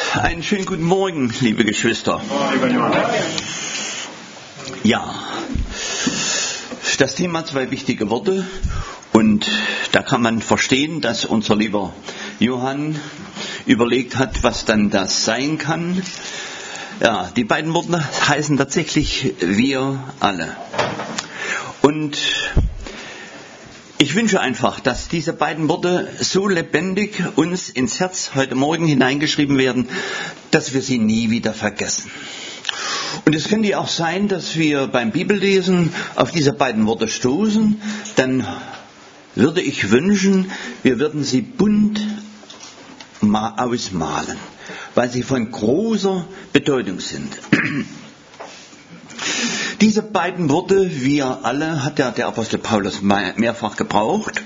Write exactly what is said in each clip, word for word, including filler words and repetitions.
Einen schönen guten Morgen, liebe Geschwister. Ja, das Thema hat zwei wichtige Worte und da kann man verstehen, dass unser lieber Johann überlegt hat, was dann das sein kann. Ja, die beiden Worte heißen tatsächlich wir alle. Und ich wünsche einfach, dass diese beiden Worte so lebendig uns ins Herz heute Morgen hineingeschrieben werden, dass wir sie nie wieder vergessen. Und es könnte ja auch sein, dass wir beim Bibellesen auf diese beiden Worte stoßen. Dann würde ich wünschen, wir würden sie bunt mal ausmalen, weil sie von großer Bedeutung sind. Diese beiden Worte, wir alle, hat ja der Apostel Paulus mehrfach gebraucht.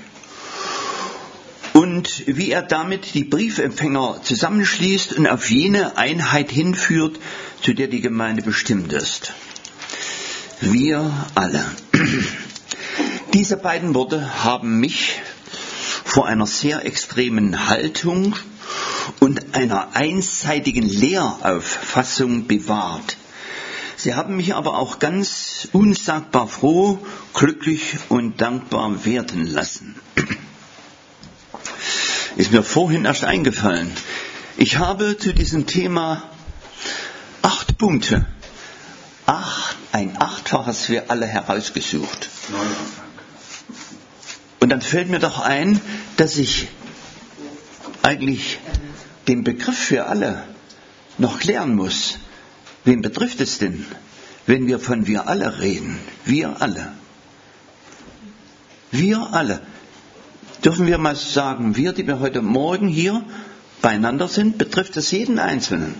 Und wie er damit die Briefempfänger zusammenschließt und auf jene Einheit hinführt, zu der die Gemeinde bestimmt ist. Wir alle. Diese beiden Worte haben mich vor einer sehr extremen Haltung und einer einseitigen Lehrauffassung bewahrt. Sie haben mich aber auch ganz unsagbar froh, glücklich und dankbar werden lassen. Ist mir vorhin erst eingefallen. Ich habe zu diesem Thema acht Punkte, acht, ein achtfaches wir alle herausgesucht. Und dann fällt mir doch ein, dass ich eigentlich den Begriff für alle noch klären muss. Wen betrifft es denn, wenn wir von wir alle reden? Wir alle. Wir alle. Dürfen wir mal sagen, wir, die wir heute Morgen hier beieinander sind, betrifft es jeden Einzelnen.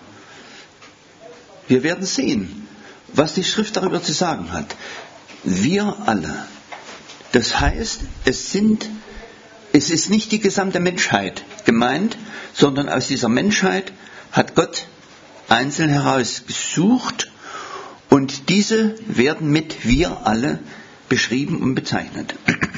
Wir werden sehen, was die Schrift darüber zu sagen hat. Wir alle. Das heißt, es sind, es ist nicht die gesamte Menschheit gemeint, sondern aus dieser Menschheit hat Gott einzeln herausgesucht und diese werden mit wir alle beschrieben und bezeichnet.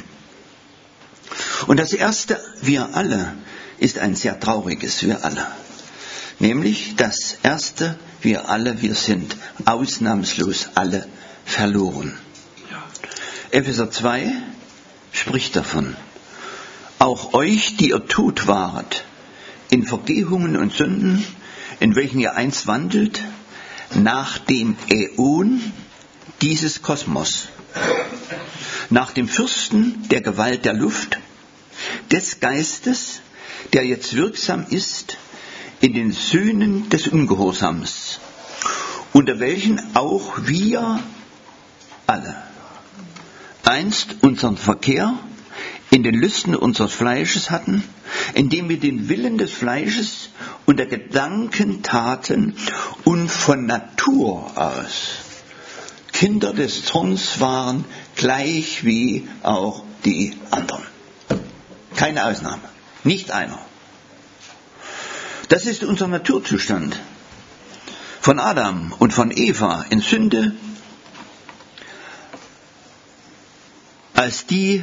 Und das erste wir alle ist ein sehr trauriges wir alle. Nämlich das erste wir alle, wir sind ausnahmslos alle verloren. Epheser zwei spricht davon. Auch euch, die ihr tot waret, in Vergehungen und Sünden, in welchen ihr einst wandelt, nach dem Äon dieses Kosmos, nach dem Fürsten der Gewalt der Luft, des Geistes, der jetzt wirksam ist in den Söhnen des Ungehorsams, unter welchen auch wir alle einst unseren Verkehr in den Lüsten unseres Fleisches hatten, indem wir den Willen des Fleisches und der Gedanken taten und von Natur aus Kinder des Zorns waren, gleich wie auch die anderen. Keine Ausnahme, nicht einer. Das ist unser Naturzustand. Von Adam und von Eva in Sünde, als die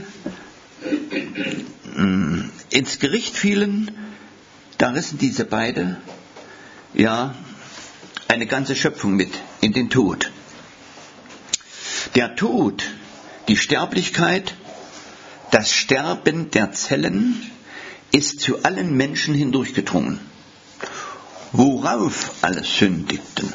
mh, ins Gericht fielen, da rissen diese beide, ja, eine ganze Schöpfung mit in den Tod. Der Tod, die Sterblichkeit, das Sterben der Zellen ist zu allen Menschen hindurchgedrungen, worauf alle sündigten.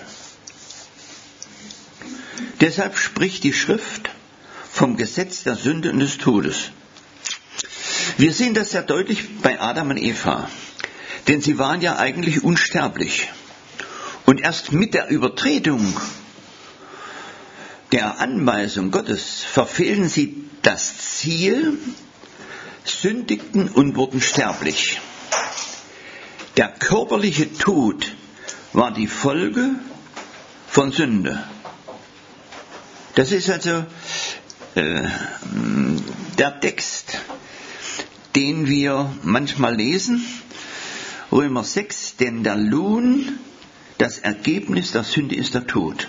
Deshalb spricht die Schrift vom Gesetz der Sünde und des Todes. Wir sehen das sehr deutlich bei Adam und Eva, denn sie waren ja eigentlich unsterblich. Und erst mit der Übertretung der Anweisung Gottes verfehlen sie das Ziel, sündigten und wurden sterblich. Der körperliche Tod war die Folge von Sünde. Das ist also äh, der Text, den wir manchmal lesen, Römer sechs, denn der Lohn, das Ergebnis der Sünde ist der Tod.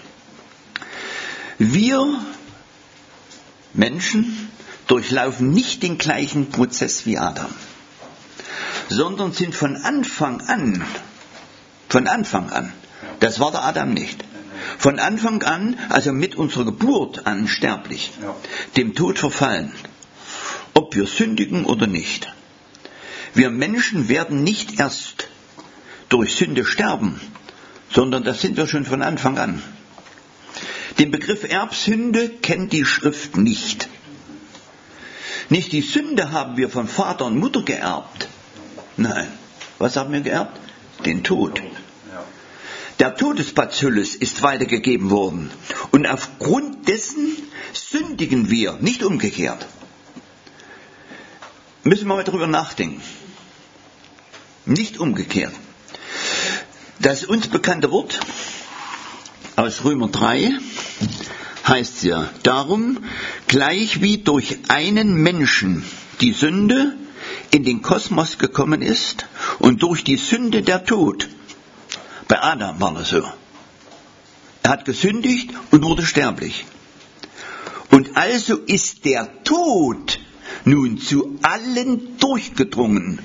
Wir Menschen durchlaufen nicht den gleichen Prozess wie Adam, sondern sind von Anfang an Von Anfang an. Das war der Adam nicht. Von Anfang an, also mit unserer Geburt an, sterblich. Dem Tod verfallen. Ob wir sündigen oder nicht. Wir Menschen werden nicht erst durch Sünde sterben, sondern das sind wir schon von Anfang an. Den Begriff Erbsünde kennt die Schrift nicht. Nicht die Sünde haben wir von Vater und Mutter geerbt. Nein. Was haben wir geerbt? Den Tod. Der Todesbazillus ist weitergegeben worden. Und aufgrund dessen sündigen wir, nicht umgekehrt. Müssen wir mal darüber nachdenken. Nicht umgekehrt. Das uns bekannte Wort aus Römer drei heißt ja, darum, gleich wie durch einen Menschen die Sünde in den Kosmos gekommen ist und durch die Sünde der Tod. Bei Adam war das so. Er hat gesündigt und wurde sterblich. Und also ist der Tod nun zu allen durchgedrungen.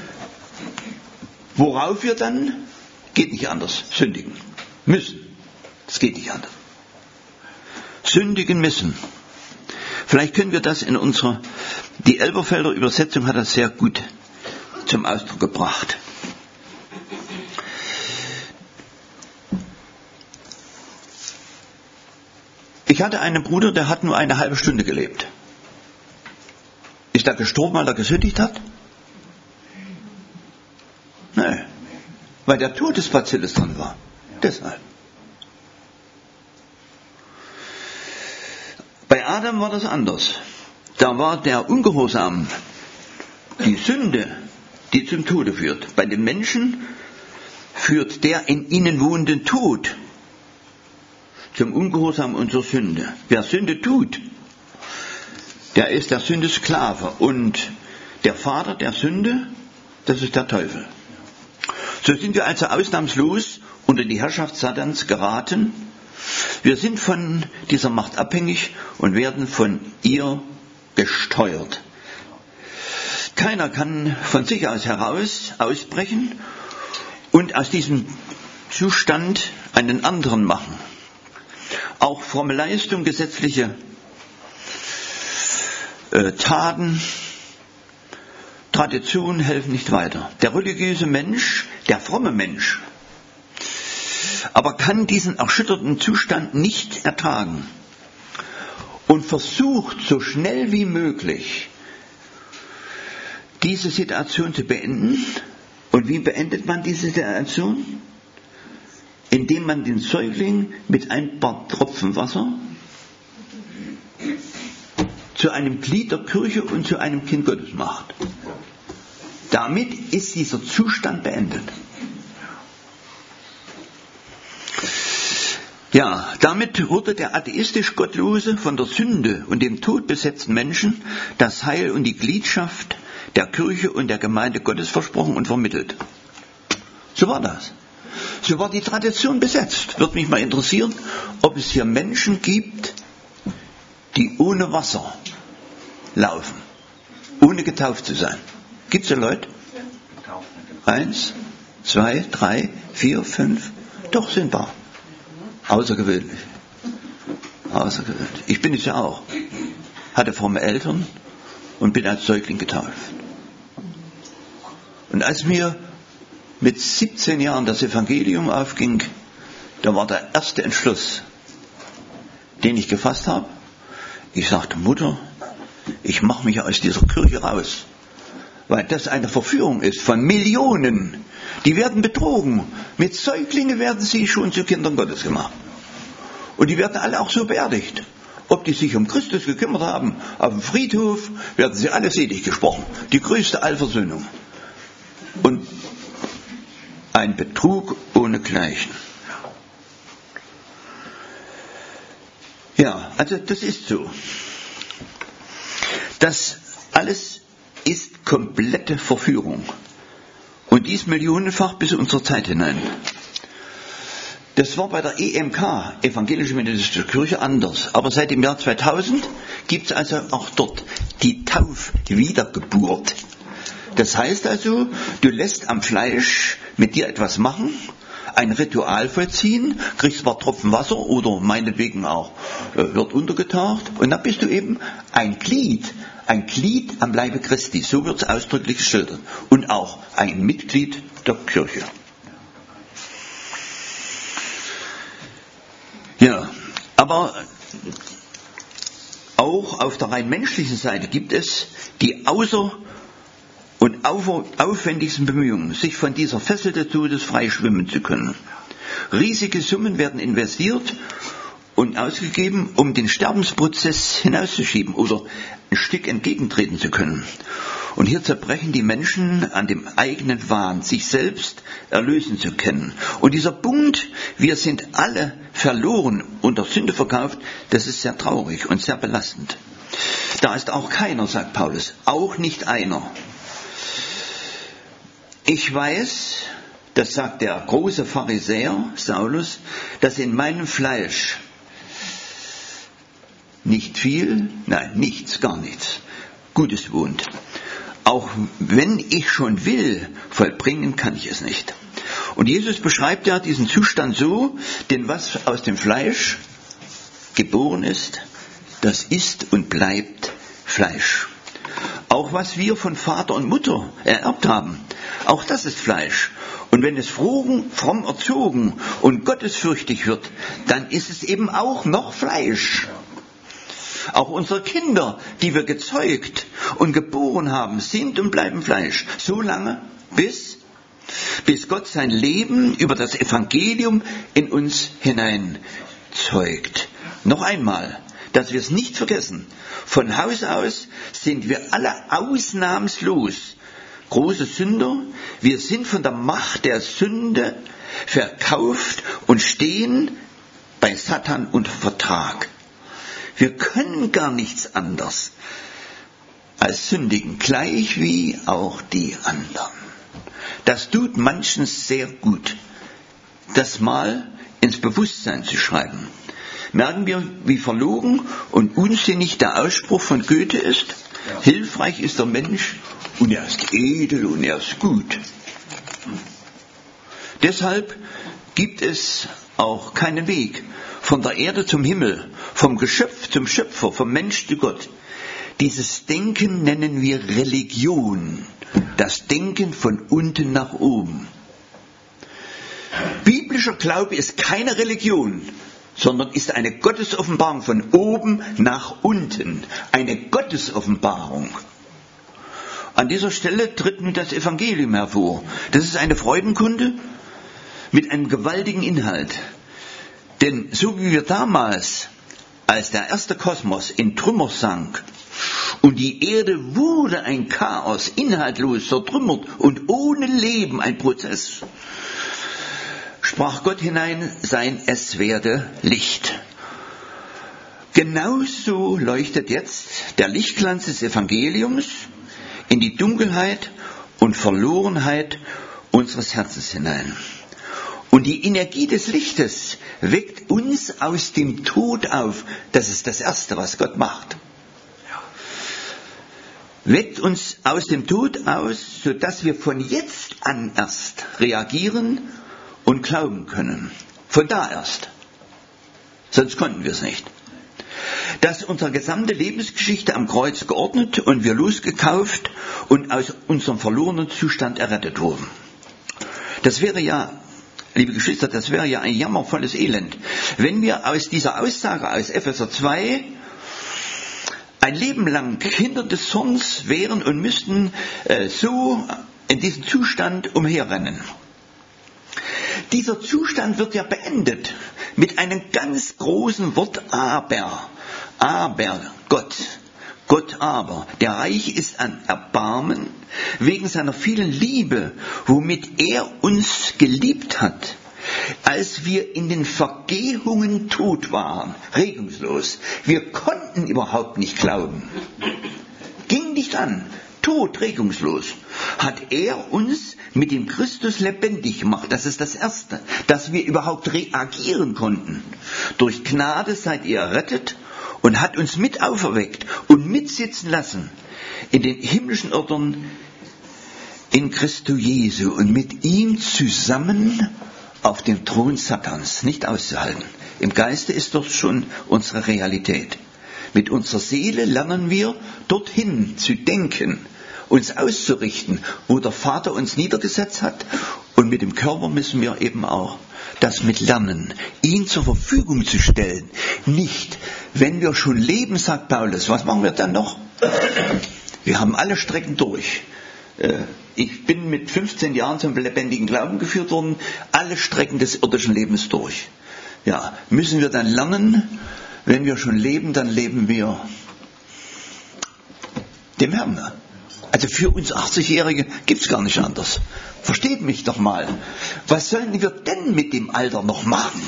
Worauf wir dann, geht nicht anders, sündigen müssen. Es geht nicht anders. Sündigen müssen. Vielleicht können wir das in unserer, die Elberfelder Übersetzung hat das sehr gut zum Ausdruck gebracht. Ich hatte einen Bruder, der hat nur eine halbe Stunde gelebt. Ist er gestorben, weil er gesündigt hat? Nein, weil der Todesbazillus drin war. Deshalb. Bei Adam war das anders. Da war der Ungehorsam, die Sünde, die zum Tode führt. Bei den Menschen führt der in ihnen wohnenden Tod zum Ungehorsam und zur Sünde. Wer Sünde tut, der ist der Sünde Sklave. Und der Vater der Sünde, das ist der Teufel. So sind wir also ausnahmslos unter die Herrschaft Satans geraten. Wir sind von dieser Macht abhängig und werden von ihr gesteuert. Keiner kann von sich aus heraus ausbrechen und aus diesem Zustand einen anderen machen. Auch fromme Leistung, gesetzliche äh, Taten, Traditionen helfen nicht weiter. Der religiöse Mensch, der fromme Mensch, aber kann diesen erschütterten Zustand nicht ertragen und versucht so schnell wie möglich diese Situation zu beenden. Und wie beendet man diese Situation? Indem man den Säugling mit ein paar Tropfen Wasser zu einem Glied der Kirche und zu einem Kind Gottes macht. Damit ist dieser Zustand beendet. Ja, damit wurde der atheistisch Gottlose von der Sünde und dem Tod besetzten Menschen das Heil und die Gliedschaft der Kirche und der Gemeinde Gottes versprochen und vermittelt. So war das. So war die Tradition besetzt. Würde mich mal interessieren, ob es hier Menschen gibt, die ohne Wasser laufen, ohne getauft zu sein. Gibt es so Leute? Eins, zwei, drei, vier, fünf. Doch, sind paar. Außergewöhnlich. Außergewöhnlich. Ich bin es ja auch. Hatte fromme Eltern und bin als Säugling getauft. Und als mir mit siebzehn Jahren das Evangelium aufging, da war der erste Entschluss, den ich gefasst habe. Ich sagte, Mutter, ich mache mich aus dieser Kirche raus, weil das eine Verführung ist von Millionen. Die werden betrogen. Mit Säuglingen werden sie schon zu Kindern Gottes gemacht. Und die werden alle auch so beerdigt. Ob die sich um Christus gekümmert haben, auf dem Friedhof, werden sie alle selig gesprochen. Die größte Allversöhnung. Und ein Betrug ohnegleichen. Ja, also das ist so. Das alles ist komplette Verführung. Und dies millionenfach bis in unsere Zeit hinein. Das war bei der E M K, Evangelische Methodistische Kirche, anders. Aber seit dem Jahr zweitausend gibt es also auch dort die Taufwiedergeburt. Das heißt also, du lässt am Fleisch mit dir etwas machen ein Ritual vollziehen, kriegst zwar Tropfen Wasser oder meinetwegen auch äh, wird untergetaucht und dann bist du eben ein Glied, ein Glied am Leibe Christi, so wird es ausdrücklich geschildert, und auch ein Mitglied der Kirche. Ja, aber auch auf der rein menschlichen Seite gibt es die außer- und aufwendigsten Bemühungen, sich von dieser Fessel des Todes frei schwimmen zu können. Riesige Summen werden investiert und ausgegeben, um den Sterbensprozess hinauszuschieben oder ein Stück entgegentreten zu können. Und hier zerbrechen die Menschen an dem eigenen Wahn, sich selbst erlösen zu können. Und dieser Punkt, wir sind alle verloren und der Sünde verkauft, das ist sehr traurig und sehr belastend. Da ist auch keiner, sagt Paulus, auch nicht einer. Ich weiß, das sagt der große Pharisäer Saulus, dass in meinem Fleisch nicht viel, nein, nichts, gar nichts, Gutes wohnt. Auch wenn ich schon will, vollbringen kann ich es nicht. Und Jesus beschreibt ja diesen Zustand so, denn was aus dem Fleisch geboren ist, das ist und bleibt Fleisch. Auch was wir von Vater und Mutter ererbt haben, auch das ist Fleisch. Und wenn es fromm, fromm erzogen und gottesfürchtig wird, dann ist es eben auch noch Fleisch. Auch unsere Kinder, die wir gezeugt und geboren haben, sind und bleiben Fleisch. So lange, bis, bis Gott sein Leben über das Evangelium in uns hineinzeugt. Noch einmal, dass wir es nicht vergessen. Von Haus aus sind wir alle ausnahmslos große Sünder. Wir sind von der Macht der Sünde verkauft und stehen bei Satan unter Vertrag. Wir können gar nichts anderes als sündigen, gleich wie auch die anderen. Das tut manchen sehr gut, das mal ins Bewusstsein zu schreiben. Merken wir, wie verlogen und unsinnig der Ausspruch von Goethe ist? Ja. Hilfreich ist der Mensch und er ist edel und er ist gut. Deshalb gibt es auch keinen Weg von der Erde zum Himmel, vom Geschöpf zum Schöpfer, vom Mensch zu Gott. Dieses Denken nennen wir Religion, das Denken von unten nach oben. Biblischer Glaube ist keine Religion, sondern ist eine Gottesoffenbarung von oben nach unten, eine Gottesoffenbarung. An dieser Stelle tritt nun das Evangelium hervor. Das ist eine Freudenkunde mit einem gewaltigen Inhalt. Denn so wie wir damals, als der erste Kosmos in Trümmer sank und die Erde wurde ein Chaos, inhaltlos, zertrümmert und ohne Leben ein Prozess, sprach Gott hinein, sein es werde Licht. Genauso leuchtet jetzt der Lichtglanz des Evangeliums in die Dunkelheit und Verlorenheit unseres Herzens hinein. Und die Energie des Lichtes weckt uns aus dem Tod auf. Das ist das Erste, was Gott macht. Weckt uns aus dem Tod aus, sodass wir von jetzt an erst reagieren und glauben können. Von da erst. Sonst konnten wir es nicht. Dass unsere gesamte Lebensgeschichte am Kreuz geordnet und wir losgekauft und aus unserem verlorenen Zustand errettet wurden. Das wäre ja, liebe Geschwister, das wäre ja ein jammervolles Elend, wenn wir aus dieser Aussage aus Epheser zwei ein Leben lang Kinder des Zorns wären und müssten äh, so in diesem Zustand umherrennen. Dieser Zustand wird ja beendet mit einem ganz großen Wort aber. Aber Gott, Gott aber, der reich ist an Erbarmen, wegen seiner vielen Liebe, womit er uns geliebt hat, als wir in den Vergehungen tot waren, regungslos. Wir konnten überhaupt nicht glauben. Ging nicht an. Tot, regungslos, hat er uns mit dem Christus lebendig gemacht. Das ist das Erste, dass wir überhaupt reagieren konnten. Durch Gnade seid ihr errettet und hat uns mit auferweckt und mitsitzen lassen in den himmlischen Orten in Christo Jesu und mit ihm zusammen auf dem Thron Satans nicht auszuhalten. Im Geiste ist dort schon unsere Realität. Mit unserer Seele lernen wir, dorthin zu denken, uns auszurichten, wo der Vater uns niedergesetzt hat. Und mit dem Körper müssen wir eben auch das mit lernen, ihn zur Verfügung zu stellen. Nicht, wenn wir schon leben, sagt Paulus, was machen wir dann noch? Wir haben alle Strecken durch. Ich bin mit fünfzehn Jahren zum lebendigen Glauben geführt worden, alle Strecken des irdischen Lebens durch. Ja, müssen wir dann lernen, wenn wir schon leben, dann leben wir dem Herrn. Also für uns achtzigjährige gibt es gar nicht anders. Versteht mich doch mal. Was sollen wir denn mit dem Alter noch machen?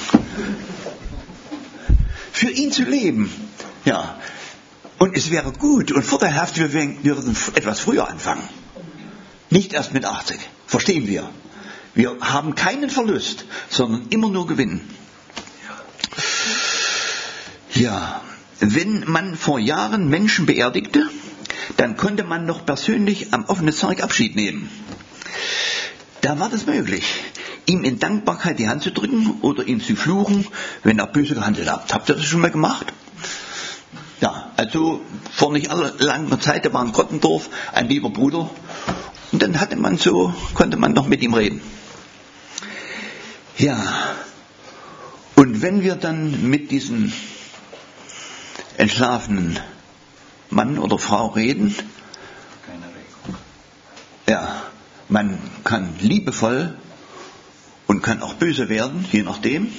Für ihn zu leben. Ja. Und es wäre gut und vorteilhaft, wir würden etwas früher anfangen. Nicht erst mit achtzig. Verstehen wir. Wir haben keinen Verlust, sondern immer nur Gewinn. Ja, wenn man vor Jahren Menschen beerdigte, dann konnte man noch persönlich am offenen Sarg Abschied nehmen. Da war das möglich, ihm in Dankbarkeit die Hand zu drücken oder ihm zu fluchen, wenn er böse gehandelt hat. Habt ihr das schon mal gemacht? Ja, also vor nicht aller langer Zeit, da war in Grottendorf ein lieber Bruder und dann hatte man so, konnte man noch mit ihm reden. Ja, und wenn wir dann mit diesem entschlafenen Mann oder Frau reden, ja, man kann liebevoll und kann auch böse werden, je nachdem.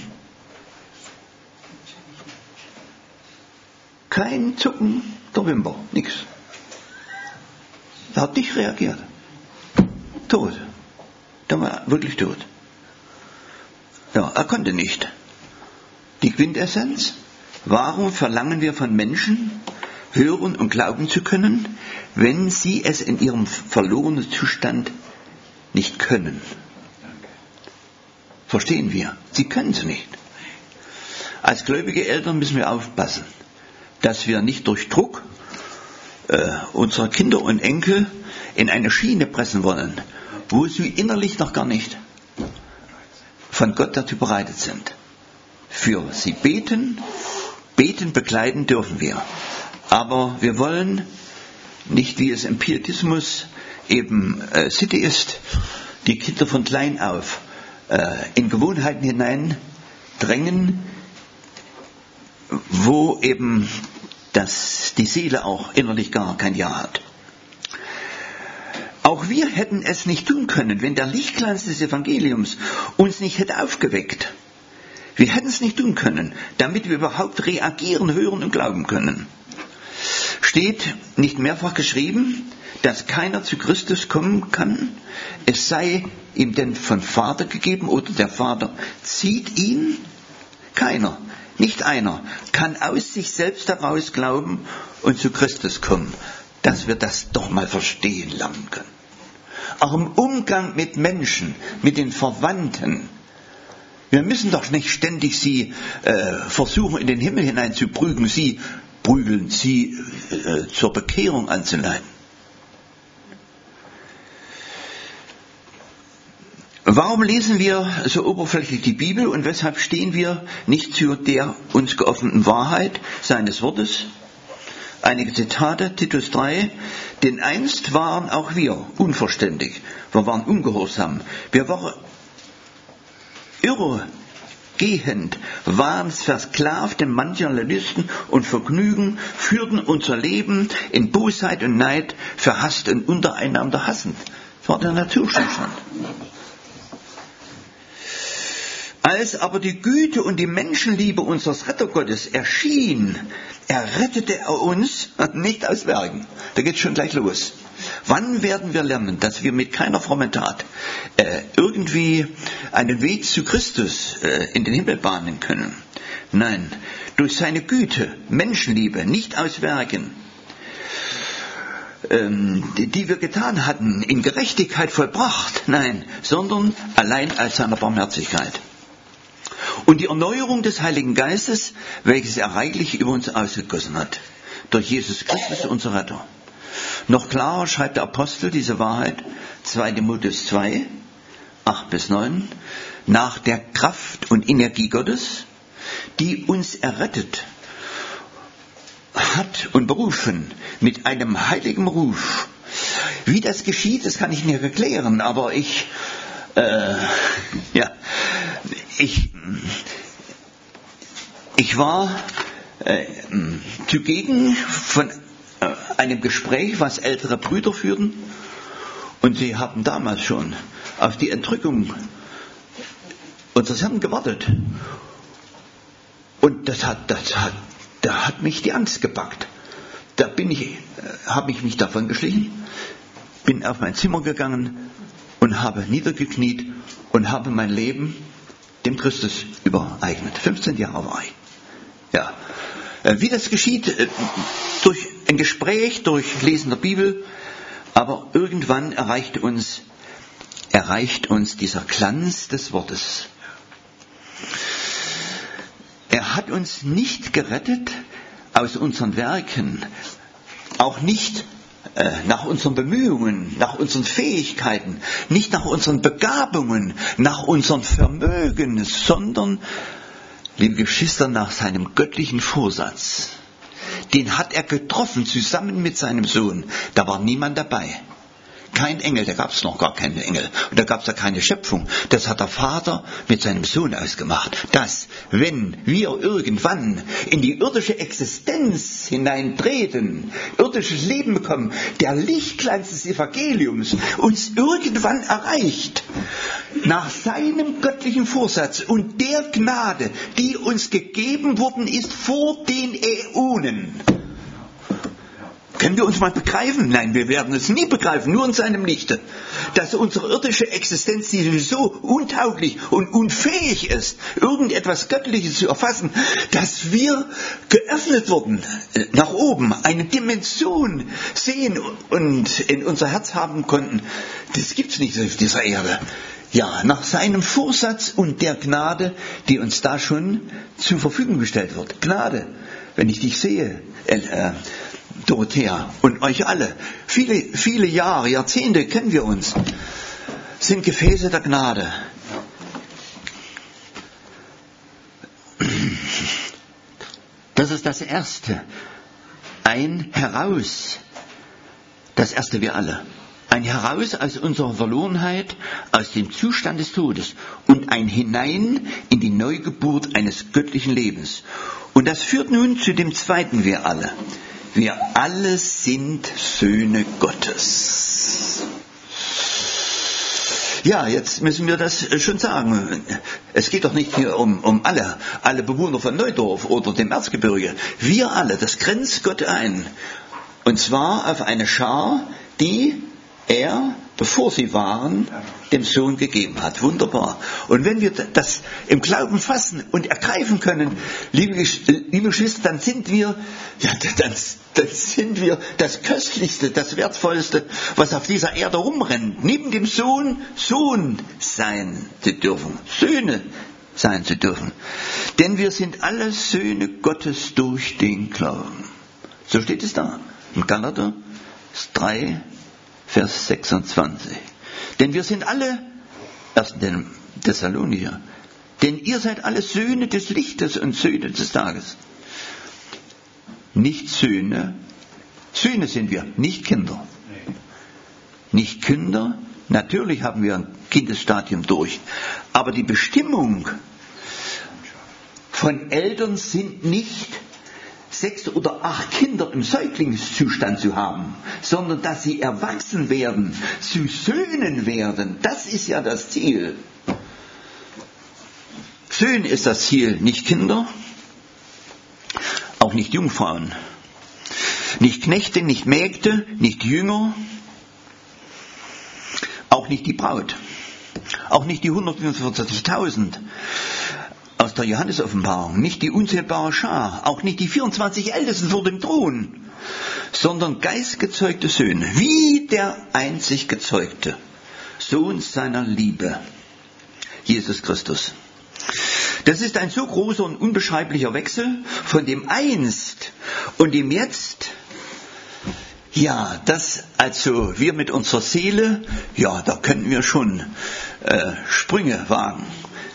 Kein Zucken der Wimper, nichts. Er hat nicht reagiert. Tot. Der war wirklich tot. Ja, er konnte nicht. Die Quintessenz: Warum verlangen wir von Menschen, hören und glauben zu können, wenn sie es in ihrem verlorenen Zustand nicht können? Verstehen wir? Sie können es nicht. Als gläubige Eltern müssen wir aufpassen, dass wir nicht durch Druck äh, unsere Kinder und Enkel in eine Schiene pressen wollen, wo sie innerlich noch gar nicht von Gott dazu bereitet sind. Für sie beten, beten begleiten dürfen wir. Aber wir wollen nicht, wie es im Pietismus eben äh, Sitte ist, die Kinder von klein auf äh, in Gewohnheiten hineindrängen, wo eben das, die Seele auch innerlich gar kein Ja hat. Auch wir hätten es nicht tun können, wenn der Lichtglanz des Evangeliums uns nicht hätte aufgeweckt. Wir hätten es nicht tun können, damit wir überhaupt reagieren, hören und glauben können. Steht nicht mehrfach geschrieben, dass keiner zu Christus kommen kann, es sei ihm denn von Vater gegeben oder der Vater zieht ihn? Keiner, nicht einer, kann aus sich selbst heraus glauben und zu Christus kommen, dass wir das doch mal verstehen lernen können. Auch im Umgang mit Menschen, mit den Verwandten. Wir müssen doch nicht ständig sie äh, versuchen, in den Himmel hinein zu prügeln, sie prügeln, sie äh, zur Bekehrung anzuleiten. Warum lesen wir so oberflächlich die Bibel und weshalb stehen wir nicht zu der uns geöffneten Wahrheit seines Wortes? Einige Zitate, Titus drei, denn einst waren auch wir unverständig, wir waren ungehorsam, wir waren irregehend, waren versklavt in mancherlei Lüsten und Vergnügen, führten unser Leben in Bosheit und Neid, verhasst und untereinander hassend. Das war der Naturzustand. Als aber die Güte und die Menschenliebe unseres Rettergottes erschien, errettete er uns nicht aus Werken. Da geht es schon gleich los. Wann werden wir lernen, dass wir mit keiner frommen Tat äh, irgendwie einen Weg zu Christus äh, in den Himmel bahnen können? Nein, durch seine Güte, Menschenliebe, nicht aus Werken, ähm, die, die wir getan hatten, in Gerechtigkeit vollbracht, nein, sondern allein als seiner Barmherzigkeit. Und die Erneuerung des Heiligen Geistes, welches er reichlich über uns ausgegossen hat, durch Jesus Christus, unser Retter. Noch klarer schreibt der Apostel diese Wahrheit, zweiter Timotheus zwei, acht bis neun. nach der Kraft und Energie Gottes, die uns errettet hat und berufen mit einem heiligen Ruf. Wie das geschieht, das kann ich nicht erklären, aber ich, äh, ja, ich, ich war äh, zugegen von äh, einem Gespräch, was ältere Brüder führten, und sie haben damals schon auf die Entrückung unseres Herrn gewartet. Und das hat, das hat, da hat mich die Angst gepackt. Da bin ich, äh, habe ich mich davon geschlichen, bin auf mein Zimmer gegangen und habe niedergekniet und habe mein Leben dem Christus übereignet. fünfzehn Jahre war ich. Ja. Äh, wie das geschieht, äh, durch ein Gespräch, durch Lesen der Bibel, aber irgendwann erreicht uns, erreicht uns dieser Glanz des Wortes. Er hat uns nicht gerettet aus unseren Werken, auch nicht äh, nach unseren Bemühungen, nach unseren Fähigkeiten, nicht nach unseren Begabungen, nach unserem Vermögen, sondern, liebe Geschwister, nach seinem göttlichen Vorsatz. Den hat er getroffen zusammen mit seinem Sohn. Da war niemand dabei. Kein Engel, da gab es noch gar keine Engel. Und da gab es ja keine Schöpfung. Das hat der Vater mit seinem Sohn ausgemacht. Dass, wenn wir irgendwann in die irdische Existenz hineintreten, irdisches Leben bekommen, der Lichtglanz des Evangeliums uns irgendwann erreicht, nach seinem göttlichen Vorsatz und der Gnade, die uns gegeben worden ist vor den Äonen. Können wir uns mal begreifen? Nein, wir werden es nie begreifen, nur in seinem Lichte. Dass unsere irdische Existenz, die so untauglich und unfähig ist, irgendetwas Göttliches zu erfassen, dass wir geöffnet wurden, nach oben, eine Dimension sehen und in unser Herz haben konnten. Das gibt's nicht auf dieser Erde. Ja, nach seinem Vorsatz und der Gnade, die uns da schon zur Verfügung gestellt wird. Gnade, wenn ich dich sehe, äh, Dorothea und euch alle, viele, viele Jahre, Jahrzehnte kennen wir uns, sind Gefäße der Gnade. Das ist das Erste. Ein Heraus. Das Erste wir alle. Ein Heraus aus unserer Verlorenheit, aus dem Zustand des Todes und ein Hinein in die Neugeburt eines göttlichen Lebens. Und das führt nun zu dem Zweiten wir alle. Wir alle sind Söhne Gottes. Ja, jetzt müssen wir das schon sagen. Es geht doch nicht hier um, um alle, alle Bewohner von Neudorf oder dem Erzgebirge. Wir alle, das grenzt Gott ein. Und zwar auf eine Schar, die er, bevor sie waren, dem Sohn gegeben hat. Wunderbar. Und wenn wir das im Glauben fassen und ergreifen können, liebe, liebe Geschwister, dann sind wir, ja, dann, dann sind wir das Köstlichste, das Wertvollste, was auf dieser Erde rumrennt. Neben dem Sohn, Sohn sein zu dürfen. Söhne sein zu dürfen. Denn wir sind alle Söhne Gottes durch den Glauben. So steht es da. Im Galater drei, Vers sechsundzwanzig. Denn wir sind alle, erst den Thessalonicher, denn ihr seid alle Söhne des Lichtes und Söhne des Tages. Nicht Söhne, Söhne sind wir, nicht Kinder. Nicht Kinder, natürlich haben wir ein Kindesstadium durch, aber die Bestimmung von Eltern sind nicht sechs oder acht Kinder im Säuglingszustand zu haben, sondern dass sie erwachsen werden, zu Söhnen werden. Das ist ja das Ziel. Söhne ist das Ziel, nicht Kinder, auch nicht Jungfrauen, nicht Knechte, nicht Mägde, nicht Jünger, auch nicht die Braut, auch nicht die hundertfünfundvierzigtausend. Aus der Johannes-Offenbarung, nicht die unzählbare Schar, auch nicht die vierundzwanzig Ältesten vor dem Thron, sondern geistgezeugte Söhne, wie der einzig gezeugte Sohn seiner Liebe, Jesus Christus. Das ist ein so großer und unbeschreiblicher Wechsel von dem Einst und dem Jetzt. Ja, das also wir mit unserer Seele, ja, da könnten wir schon äh, Sprünge wagen.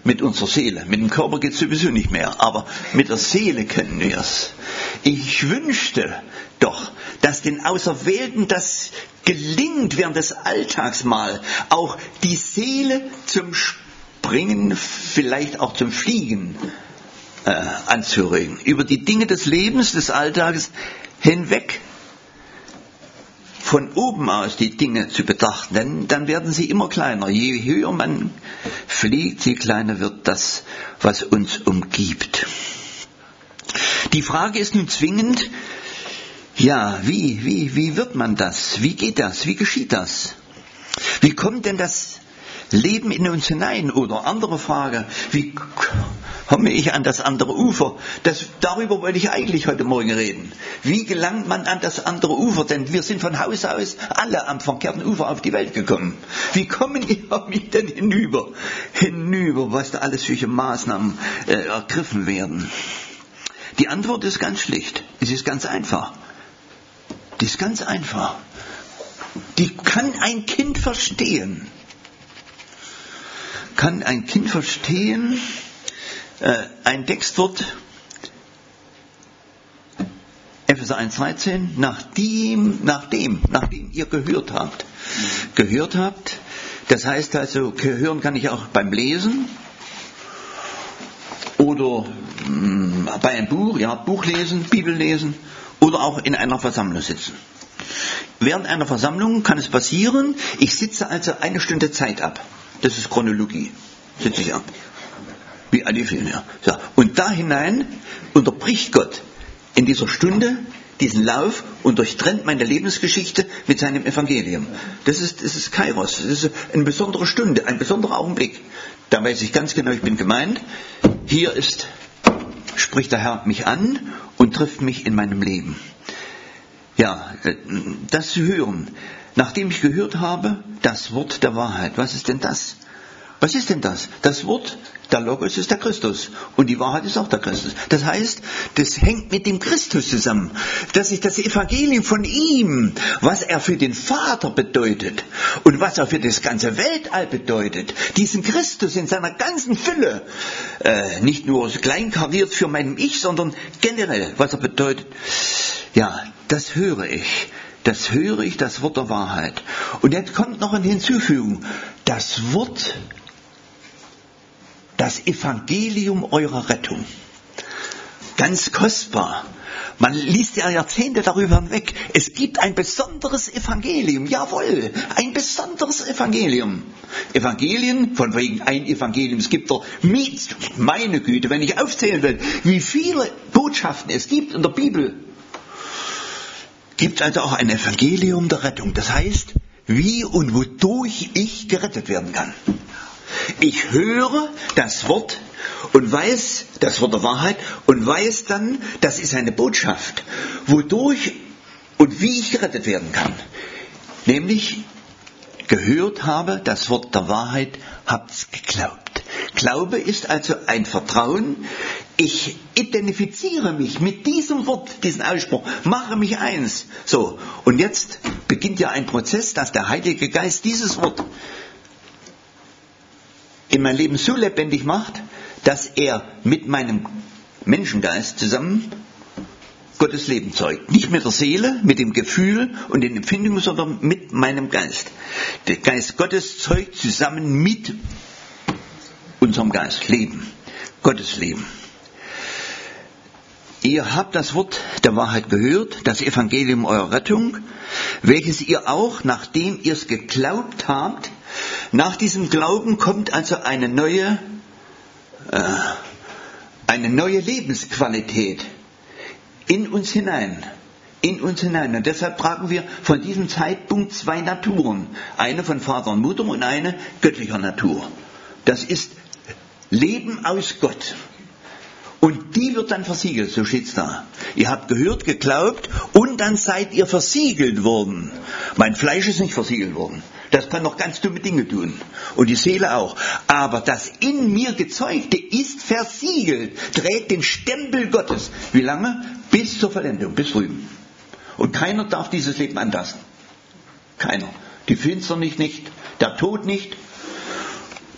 mit unserer Seele. Mit dem Körper geht es sowieso nicht mehr, aber mit der Seele können wir es. Ich wünschte doch, dass den Auserwählten das gelingt, während des Alltags mal auch die Seele zum Springen, vielleicht auch zum Fliegen äh, anzuregen. Über die Dinge des Lebens, des Alltages hinweg von oben aus die Dinge zu betrachten, denn dann werden sie immer kleiner. Je höher man fliegt, je kleiner wird das, was uns umgibt. Die Frage ist nun zwingend, ja, wie, wie, wie wird man das? Wie geht das? Wie geschieht das? Wie kommt denn das Leben in uns hinein? Oder andere Frage, wie komme ich an das andere Ufer? Das, darüber wollte ich eigentlich heute Morgen reden. Wie gelangt man an das andere Ufer? Denn wir sind von Haus aus alle am verkehrten Ufer auf die Welt gekommen. Wie kommen wir denn hinüber? Hinüber, was da alles für Maßnahmen äh, ergriffen werden? Die Antwort ist ganz schlicht. Es ist ganz einfach. Die ist ganz einfach. Die kann ein Kind verstehen. Kann ein Kind verstehen? Äh, ein Textwort, Epheser eins dreizehn, nachdem, nachdem, nachdem ihr gehört habt. Gehört habt, das heißt also, hören kann ich auch beim Lesen oder mh, bei einem Buch, ja, Buch lesen, Bibel lesen oder auch in einer Versammlung sitzen. Während einer Versammlung kann es passieren, ich sitze also eine Stunde Zeit ab. Das ist Chronologie, sitze ich ab. Wie alle vielen, ja. So. Und da hinein unterbricht Gott in dieser Stunde diesen Lauf und durchtrennt meine Lebensgeschichte mit seinem Evangelium. Das ist, das ist Kairos, das ist eine besondere Stunde, ein besonderer Augenblick. Da weiß ich ganz genau, ich bin gemeint. Hier ist, spricht der Herr mich an und trifft mich in meinem Leben. Ja, das zu hören, nachdem ich gehört habe, das Wort der Wahrheit. Was ist denn das? Was ist denn das? Das Wort, der Logos ist der Christus und die Wahrheit ist auch der Christus. Das heißt, das hängt mit dem Christus zusammen, dass ich das Evangelium von ihm, was er für den Vater bedeutet und was er für das ganze Weltall bedeutet, diesen Christus in seiner ganzen Fülle, äh, nicht nur kleinkariert für mein Ich, sondern generell, was er bedeutet, ja, das höre ich. Das höre ich, das Wort der Wahrheit. Und jetzt kommt noch eine Hinzufügung. Das Wort, das Evangelium eurer Rettung. Ganz kostbar. Man liest ja Jahrzehnte darüber hinweg. Es gibt ein besonderes Evangelium. Jawohl, ein besonderes Evangelium. Evangelien, von wegen ein Evangelium, es gibt doch, meine Güte, wenn ich aufzählen will, wie viele Botschaften es gibt in der Bibel, gibt also auch ein Evangelium der Rettung. Das heißt, wie und wodurch ich gerettet werden kann. Ich höre das Wort und weiß, das Wort der Wahrheit, und weiß dann, das ist eine Botschaft, wodurch und wie ich gerettet werden kann. Nämlich, gehört habe, das Wort der Wahrheit, habt's geglaubt. Glaube ist also ein Vertrauen. Ich identifiziere mich mit diesem Wort, diesem Ausspruch, mache mich eins. So, und jetzt beginnt ja ein Prozess, dass der Heilige Geist dieses Wort in mein Leben so lebendig macht, dass er mit meinem Menschengeist zusammen Gottes Leben zeugt. Nicht mit der Seele, mit dem Gefühl und den Empfindungen, sondern mit meinem Geist. Der Geist Gottes zeugt zusammen mit unserem Geist. Leben. Gottes Leben. Ihr habt das Wort der Wahrheit gehört, das Evangelium eurer Rettung, welches ihr auch, nachdem ihr es geglaubt habt, nach diesem Glauben kommt also eine neue, äh, eine neue Lebensqualität in uns hinein. In uns hinein. Und deshalb tragen wir von diesem Zeitpunkt zwei Naturen. Eine von Vater und Mutter und eine göttlicher Natur. Das ist Leben aus Gott. Und die wird dann versiegelt, so steht's da. Ihr habt gehört, geglaubt und dann seid ihr versiegelt worden. Mein Fleisch ist nicht versiegelt worden. Das kann noch ganz dumme Dinge tun. Und die Seele auch. Aber das in mir Gezeugte ist versiegelt, trägt den Stempel Gottes. Wie lange? Bis zur Vollendung, bis drüben. Und keiner darf dieses Leben antasten. Keiner. Die Finsternis nicht, der Tod nicht, die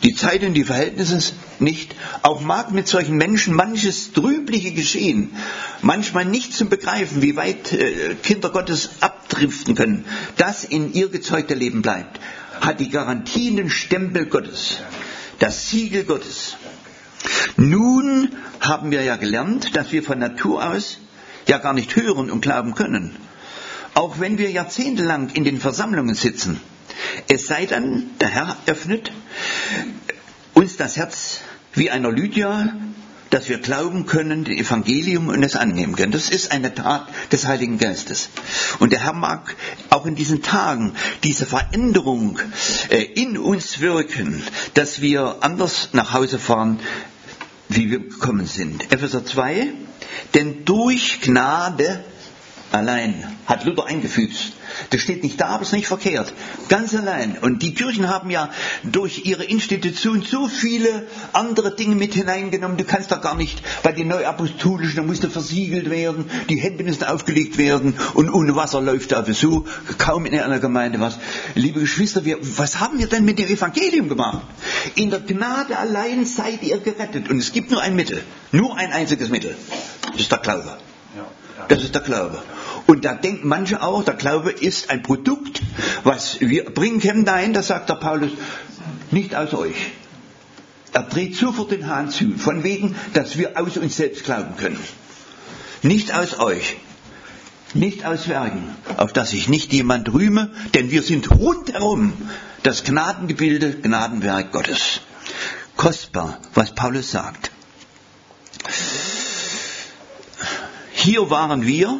die Zeit und die Verhältnisse nicht. Auch mag mit solchen Menschen manches Trübliche geschehen, manchmal nicht zu begreifen, wie weit äh, Kinder Gottes abdriften können. Das in ihr gezeugte Leben bleibt, hat die Garantien, den Stempel Gottes, das Siegel Gottes. Nun haben wir ja gelernt, dass wir von Natur aus ja gar nicht hören und glauben können. Auch wenn wir jahrzehntelang in den Versammlungen sitzen. Es sei dann, der Herr öffnet uns das Herz wie einer Lydia, dass wir glauben können, das Evangelium und es annehmen können. Das ist eine Tat des Heiligen Geistes. Und der Herr mag auch in diesen Tagen diese Veränderung in uns wirken, dass wir anders nach Hause fahren, wie wir gekommen sind. Epheser zwei, denn durch Gnade allein, hat Luther eingefügt. Das steht nicht da, aber es ist nicht verkehrt. Ganz allein. Und die Kirchen haben ja durch ihre Institution so viele andere Dinge mit hineingenommen. Du kannst da gar nicht bei den Neuapostolischen, da musste versiegelt werden, die Hände müssen aufgelegt werden und ohne Wasser läuft da so kaum in einer Gemeinde was. Liebe Geschwister, wir, was haben wir denn mit dem Evangelium gemacht? In der Gnade allein seid ihr gerettet. Und es gibt nur ein Mittel. Nur ein einziges Mittel. Das ist der Glaube. Das ist der Glaube. Und da denken manche auch, der Glaube ist ein Produkt, was wir bringen können dahin, das sagt der Paulus, nicht aus euch. Er dreht sofort den Hahn zu, von wegen, dass wir aus uns selbst glauben können. Nicht aus euch, nicht aus Werken, auf dass sich nicht jemand rühme, denn wir sind rundherum das Gnadengebilde, Gnadenwerk Gottes. Kostbar, was Paulus sagt. Hier waren wir,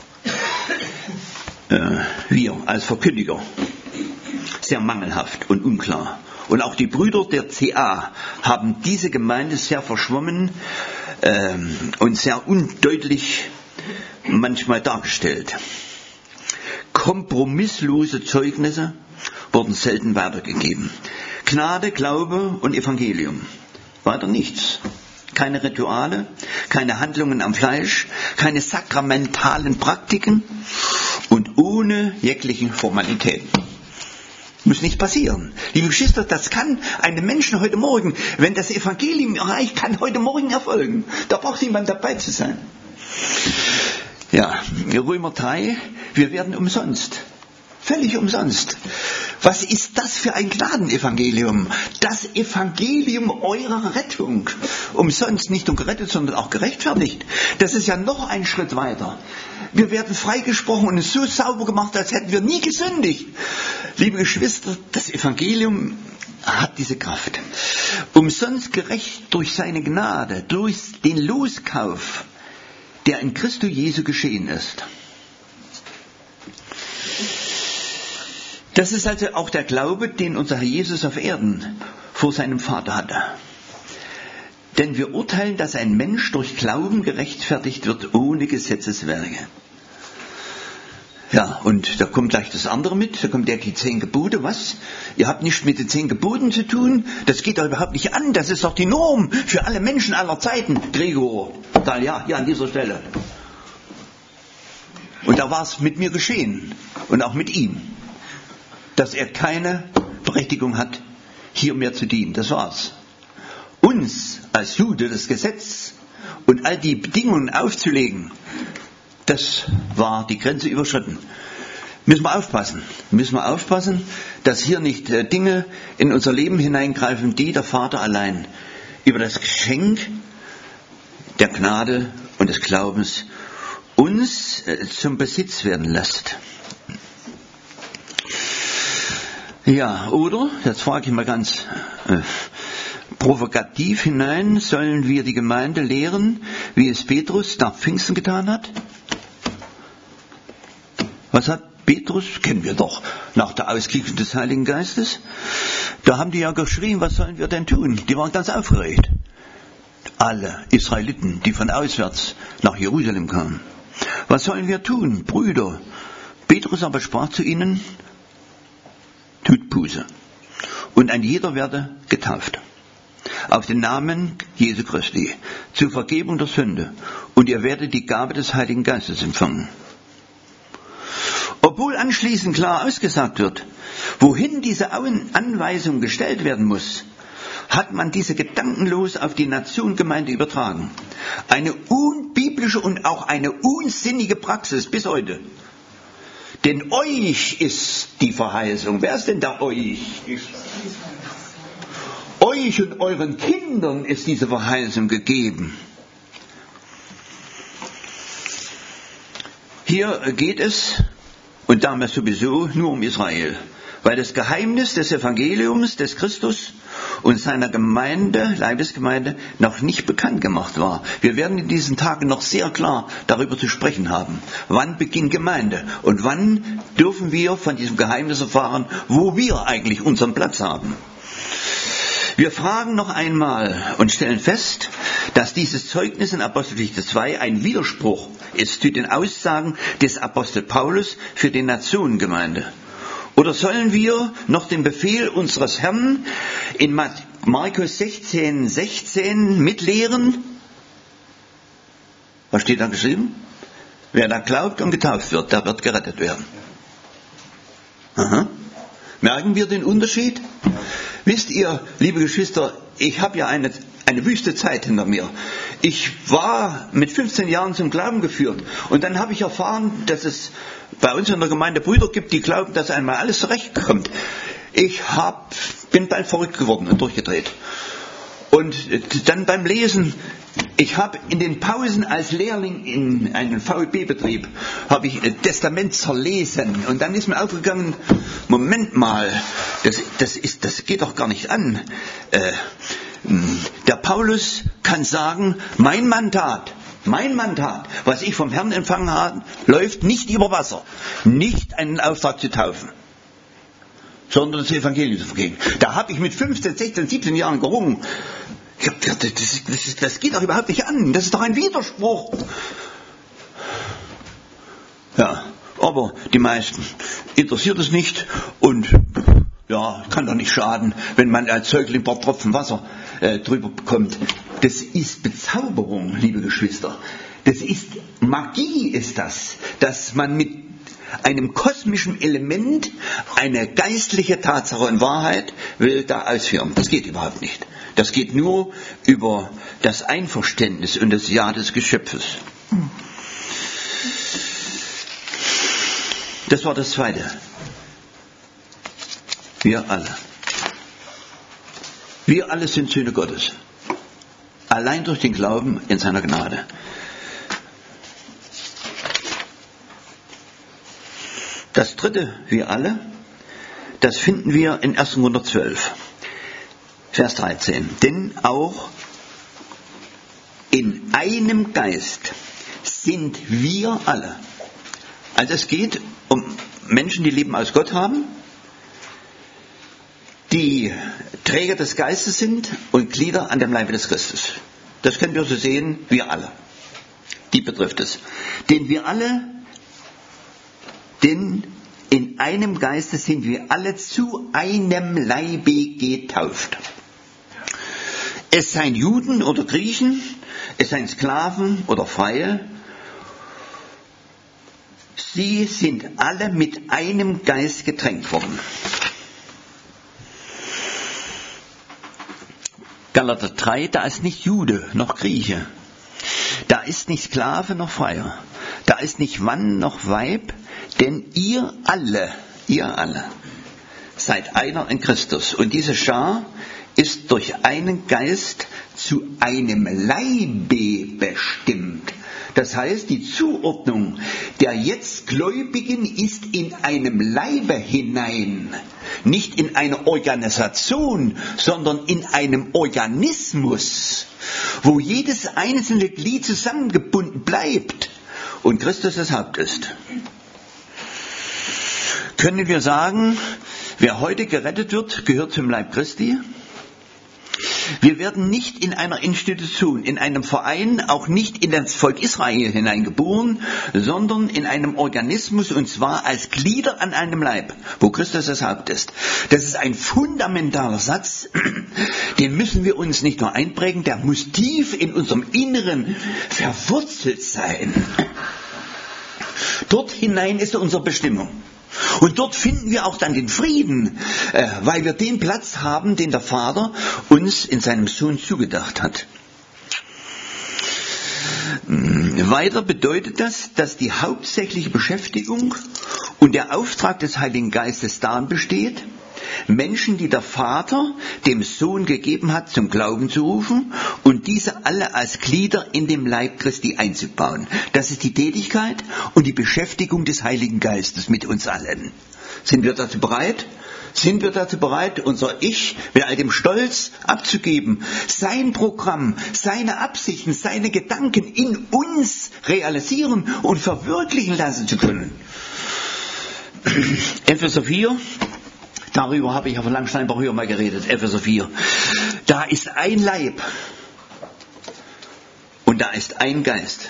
äh, wir als Verkündiger, sehr mangelhaft und unklar. Und auch die Brüder der C A haben diese Gemeinde sehr verschwommen äh, und sehr undeutlich manchmal dargestellt. Kompromisslose Zeugnisse wurden selten weitergegeben. Gnade, Glaube und Evangelium. Weiter nichts. Keine Rituale, keine Handlungen am Fleisch, keine sakramentalen Praktiken und ohne jeglichen Formalitäten. Muss nicht passieren. Liebe Geschwister, das kann einem Menschen heute Morgen, wenn das Evangelium erreicht, kann heute Morgen erfolgen. Da braucht jemand dabei zu sein. Ja, Römer drei, wir werden umsonst. Völlig umsonst. Was ist das für ein Gnadenevangelium? Das Evangelium eurer Rettung. Umsonst nicht nur gerettet, sondern auch gerechtfertigt. Das ist ja noch ein Schritt weiter. Wir werden freigesprochen und es so sauber gemacht, als hätten wir nie gesündigt. Liebe Geschwister, das Evangelium hat diese Kraft. Umsonst gerecht durch seine Gnade, durch den Loskauf, der in Christo Jesu geschehen ist. Das ist also auch der Glaube, den unser Herr Jesus auf Erden vor seinem Vater hatte. Denn wir urteilen, dass ein Mensch durch Glauben gerechtfertigt wird, ohne Gesetzeswerke. Ja, und da kommt gleich das andere mit, da kommt ja die zehn Gebote, was? Ihr habt nichts mit den zehn Geboten zu tun, das geht doch überhaupt nicht an, das ist doch die Norm für alle Menschen aller Zeiten. Gregor, da, ja, hier an dieser Stelle. Und da war es mit mir geschehen und auch mit ihm, dass er keine Berechtigung hat, hier mehr zu dienen. Das war's. Uns als Jude das Gesetz und all die Bedingungen aufzulegen, das war die Grenze überschritten. Müssen wir aufpassen. Müssen wir aufpassen, dass hier nicht äh, Dinge in unser Leben hineingreifen, die der Vater allein über das Geschenk der Gnade und des Glaubens uns äh, zum Besitz werden lässt. Ja, oder, jetzt frage ich mal ganz äh, provokativ hinein, sollen wir die Gemeinde lehren, wie es Petrus nach Pfingsten getan hat? Was hat Petrus, kennen wir doch, nach der Ausgießung des Heiligen Geistes? Da haben die ja geschrien, was sollen wir denn tun? Die waren ganz aufgeregt. Alle Israeliten, die von auswärts nach Jerusalem kamen. Was sollen wir tun, Brüder? Petrus aber sprach zu ihnen, tut Buße. Und ein jeder werde getauft. Auf den Namen Jesu Christi. Zur Vergebung der Sünde. Und ihr werdet die Gabe des Heiligen Geistes empfangen. Obwohl anschließend klar ausgesagt wird, wohin diese Anweisung gestellt werden muss, hat man diese gedankenlos auf die Nationengemeinde übertragen. Eine unbiblische und auch eine unsinnige Praxis bis heute. Denn euch ist die Verheißung. Wer ist denn da euch? Euch und euren Kindern ist diese Verheißung gegeben. Hier geht es, und damals sowieso, nur um Israel. Weil das Geheimnis des Evangeliums des Christus und seiner Gemeinde, Leibesgemeinde, noch nicht bekannt gemacht war. Wir werden in diesen Tagen noch sehr klar darüber zu sprechen haben. Wann beginnt Gemeinde? Und wann dürfen wir von diesem Geheimnis erfahren, wo wir eigentlich unseren Platz haben? Wir fragen noch einmal und stellen fest, dass dieses Zeugnis in Apostelgeschichte zwei ein Widerspruch ist zu den Aussagen des Apostel Paulus für die Nationengemeinde. Oder sollen wir noch den Befehl unseres Herrn in Markus sechzehn, sechzehn mitlehren? Was steht da geschrieben? Wer da glaubt und getauft wird, der wird gerettet werden. Aha. Merken wir den Unterschied? Wisst ihr, liebe Geschwister, ich habe ja eine, eine wüste Zeit hinter mir. Ich war mit fünfzehn Jahren zum Glauben geführt und dann habe ich erfahren, dass es bei uns in der Gemeinde Brüder gibt, die glauben, dass einmal alles zurechtkommt. Ich hab, bin bald verrückt geworden und durchgedreht. Und dann beim Lesen, ich habe in den Pausen als Lehrling in einem V E B-Betrieb, habe ich Testament zerlesen. Und dann ist mir aufgegangen, Moment mal, das, das, ist, das geht doch gar nicht an. Äh, der Paulus kann sagen, mein Mandat, mein Mandat, was ich vom Herrn empfangen habe, läuft nicht über Wasser, nicht einen Auftrag zu taufen, sondern das Evangelium zu verkündigen. Da habe ich mit fünfzehn, sechzehn, siebzehn Jahren gerungen. Ja, das, das, das geht doch überhaupt nicht an. Das ist doch ein Widerspruch. Ja, aber die meisten interessiert es nicht und ja, kann doch nicht schaden, wenn man als Säugling ein paar Tropfen Wasser äh, drüber bekommt. Das ist Bezauberung, liebe Geschwister. Das ist Magie, ist das, dass man mit einem kosmischen Element eine geistliche Tatsache und Wahrheit will da ausführen. Das geht überhaupt nicht. Das geht nur über das Einverständnis und das Ja des Geschöpfes. Das war das Zweite. Wir alle. Wir alle sind Söhne Gottes. Allein durch den Glauben in seiner Gnade. Das Dritte, wir alle, das finden wir in erster Korinther zwölf, Vers dreizehn. Denn auch in einem Geist sind wir alle. Also es geht um Menschen, die Leben aus Gott haben, die Träger des Geistes sind und Glieder an dem Leibe des Christus. Das können wir so sehen, wir alle. Die betrifft es. Denn wir alle, denn in einem Geiste sind wir alle zu einem Leibe getauft. Es seien Juden oder Griechen, es seien Sklaven oder Freie. Sie sind alle mit einem Geist getränkt worden. Galater drei, da ist nicht Jude noch Grieche. Da ist nicht Sklave noch Freier. Da ist nicht Mann noch Weib, denn ihr alle, ihr alle seid einer in Christus. Und diese Schar ist durch einen Geist zu einem Leibe bestimmt. Das heißt, die Zuordnung der jetzt Gläubigen ist in einem Leibe hinein. Nicht in eine Organisation, sondern in einem Organismus, wo jedes einzelne Glied zusammengebunden bleibt und Christus das Haupt ist. Können wir sagen, wer heute gerettet wird, gehört zum Leib Christi? Wir werden nicht in einer Institution, in einem Verein, auch nicht in das Volk Israel hineingeboren, sondern in einem Organismus, und zwar als Glieder an einem Leib, wo Christus das Haupt ist. Das ist ein fundamentaler Satz, den müssen wir uns nicht nur einprägen, der muss tief in unserem Inneren verwurzelt sein. Dort hinein ist unsere Bestimmung. Und dort finden wir auch dann den Frieden, äh, weil wir den Platz haben, den der Vater uns in seinem Sohn zugedacht hat. Weiter bedeutet das, dass die hauptsächliche Beschäftigung und der Auftrag des Heiligen Geistes darin besteht, Menschen, die der Vater dem Sohn gegeben hat, zum Glauben zu rufen und diese alle als Glieder in dem Leib Christi einzubauen. Das ist die Tätigkeit und die Beschäftigung des Heiligen Geistes mit uns allen. Sind wir dazu bereit? Sind wir dazu bereit, unser Ich mit all dem Stolz abzugeben, sein Programm, seine Absichten, seine Gedanken in uns realisieren und verwirklichen lassen zu können? Epheser vier, darüber habe ich auf Langsteinbach früher mal geredet, Epheser vier. Da ist ein Leib und da ist ein Geist.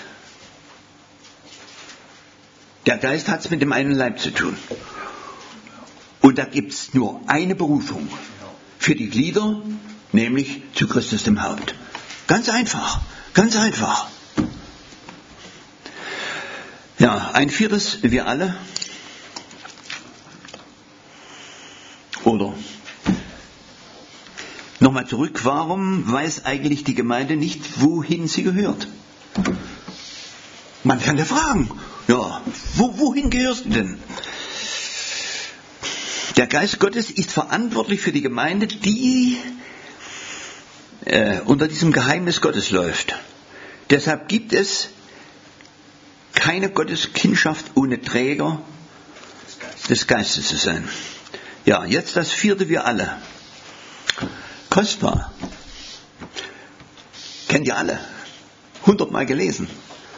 Der Geist hat es mit dem einen Leib zu tun. Und da gibt es nur eine Berufung für die Glieder, nämlich zu Christus dem Haupt. Ganz einfach, ganz einfach. Ja, ein viertes, wir alle. Oder nochmal zurück, warum weiß eigentlich die Gemeinde nicht, wohin sie gehört? Man kann ja fragen, ja, wo, wohin gehörst du denn? Der Geist Gottes ist verantwortlich für die Gemeinde, die äh, unter diesem Geheimnis Gottes läuft. Deshalb gibt es keine Gotteskindschaft ohne Träger des Geistes zu sein. Ja, jetzt das vierte, wir alle. Kostbar. Kennt ihr alle. Hundertmal gelesen.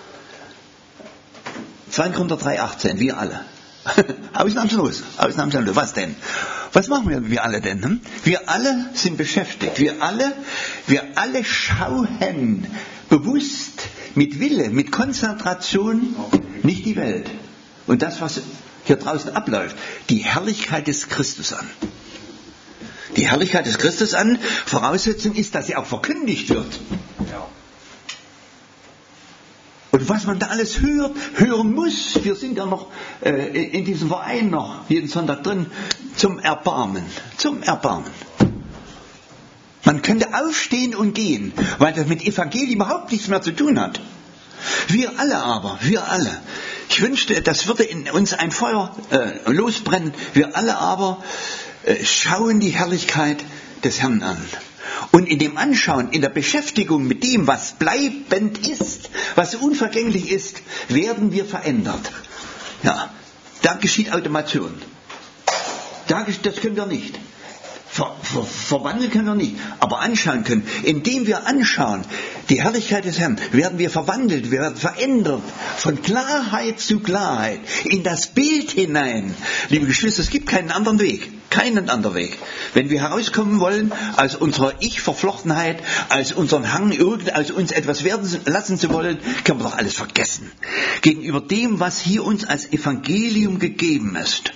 zweiter Korinther drei achtzehn, wir alle. Ausnahmslos, ausnahmslos. Was denn? Was machen wir, wir alle denn? Hm? Wir alle sind beschäftigt. Wir alle, wir alle schauen bewusst, mit Wille, mit Konzentration, nicht die Welt. Und das, was hier draußen abläuft, die Herrlichkeit des Christus an. Die Herrlichkeit des Christus an, Voraussetzung ist, dass sie auch verkündigt wird. Und was man da alles hört, hören muss, wir sind ja noch äh, in diesem Verein noch jeden Sonntag drin, zum Erbarmen, zum Erbarmen. Man könnte aufstehen und gehen, weil das mit Evangelium überhaupt nichts mehr zu tun hat. Wir alle aber, wir alle, ich wünschte, das würde in uns ein Feuer äh, losbrennen, wir alle aber äh, schauen die Herrlichkeit des Herrn an. Und in dem Anschauen, in der Beschäftigung mit dem, was bleibend ist, was unvergänglich ist, werden wir verändert. Ja, da geschieht Automation. Da, das können wir nicht. Ver, ver, verwandeln können wir nicht, aber anschauen können. Indem wir anschauen, die Herrlichkeit des Herrn, werden wir verwandelt, wir werden verändert, von Klarheit zu Klarheit, in das Bild hinein. Liebe Geschwister, es gibt keinen anderen Weg, keinen anderen Weg. Wenn wir herauskommen wollen aus unserer Ich-Verflochtenheit, aus unserem Hang, irgend, aus uns etwas werden lassen zu wollen, können wir doch alles vergessen. Gegenüber dem, was hier uns als Evangelium gegeben ist.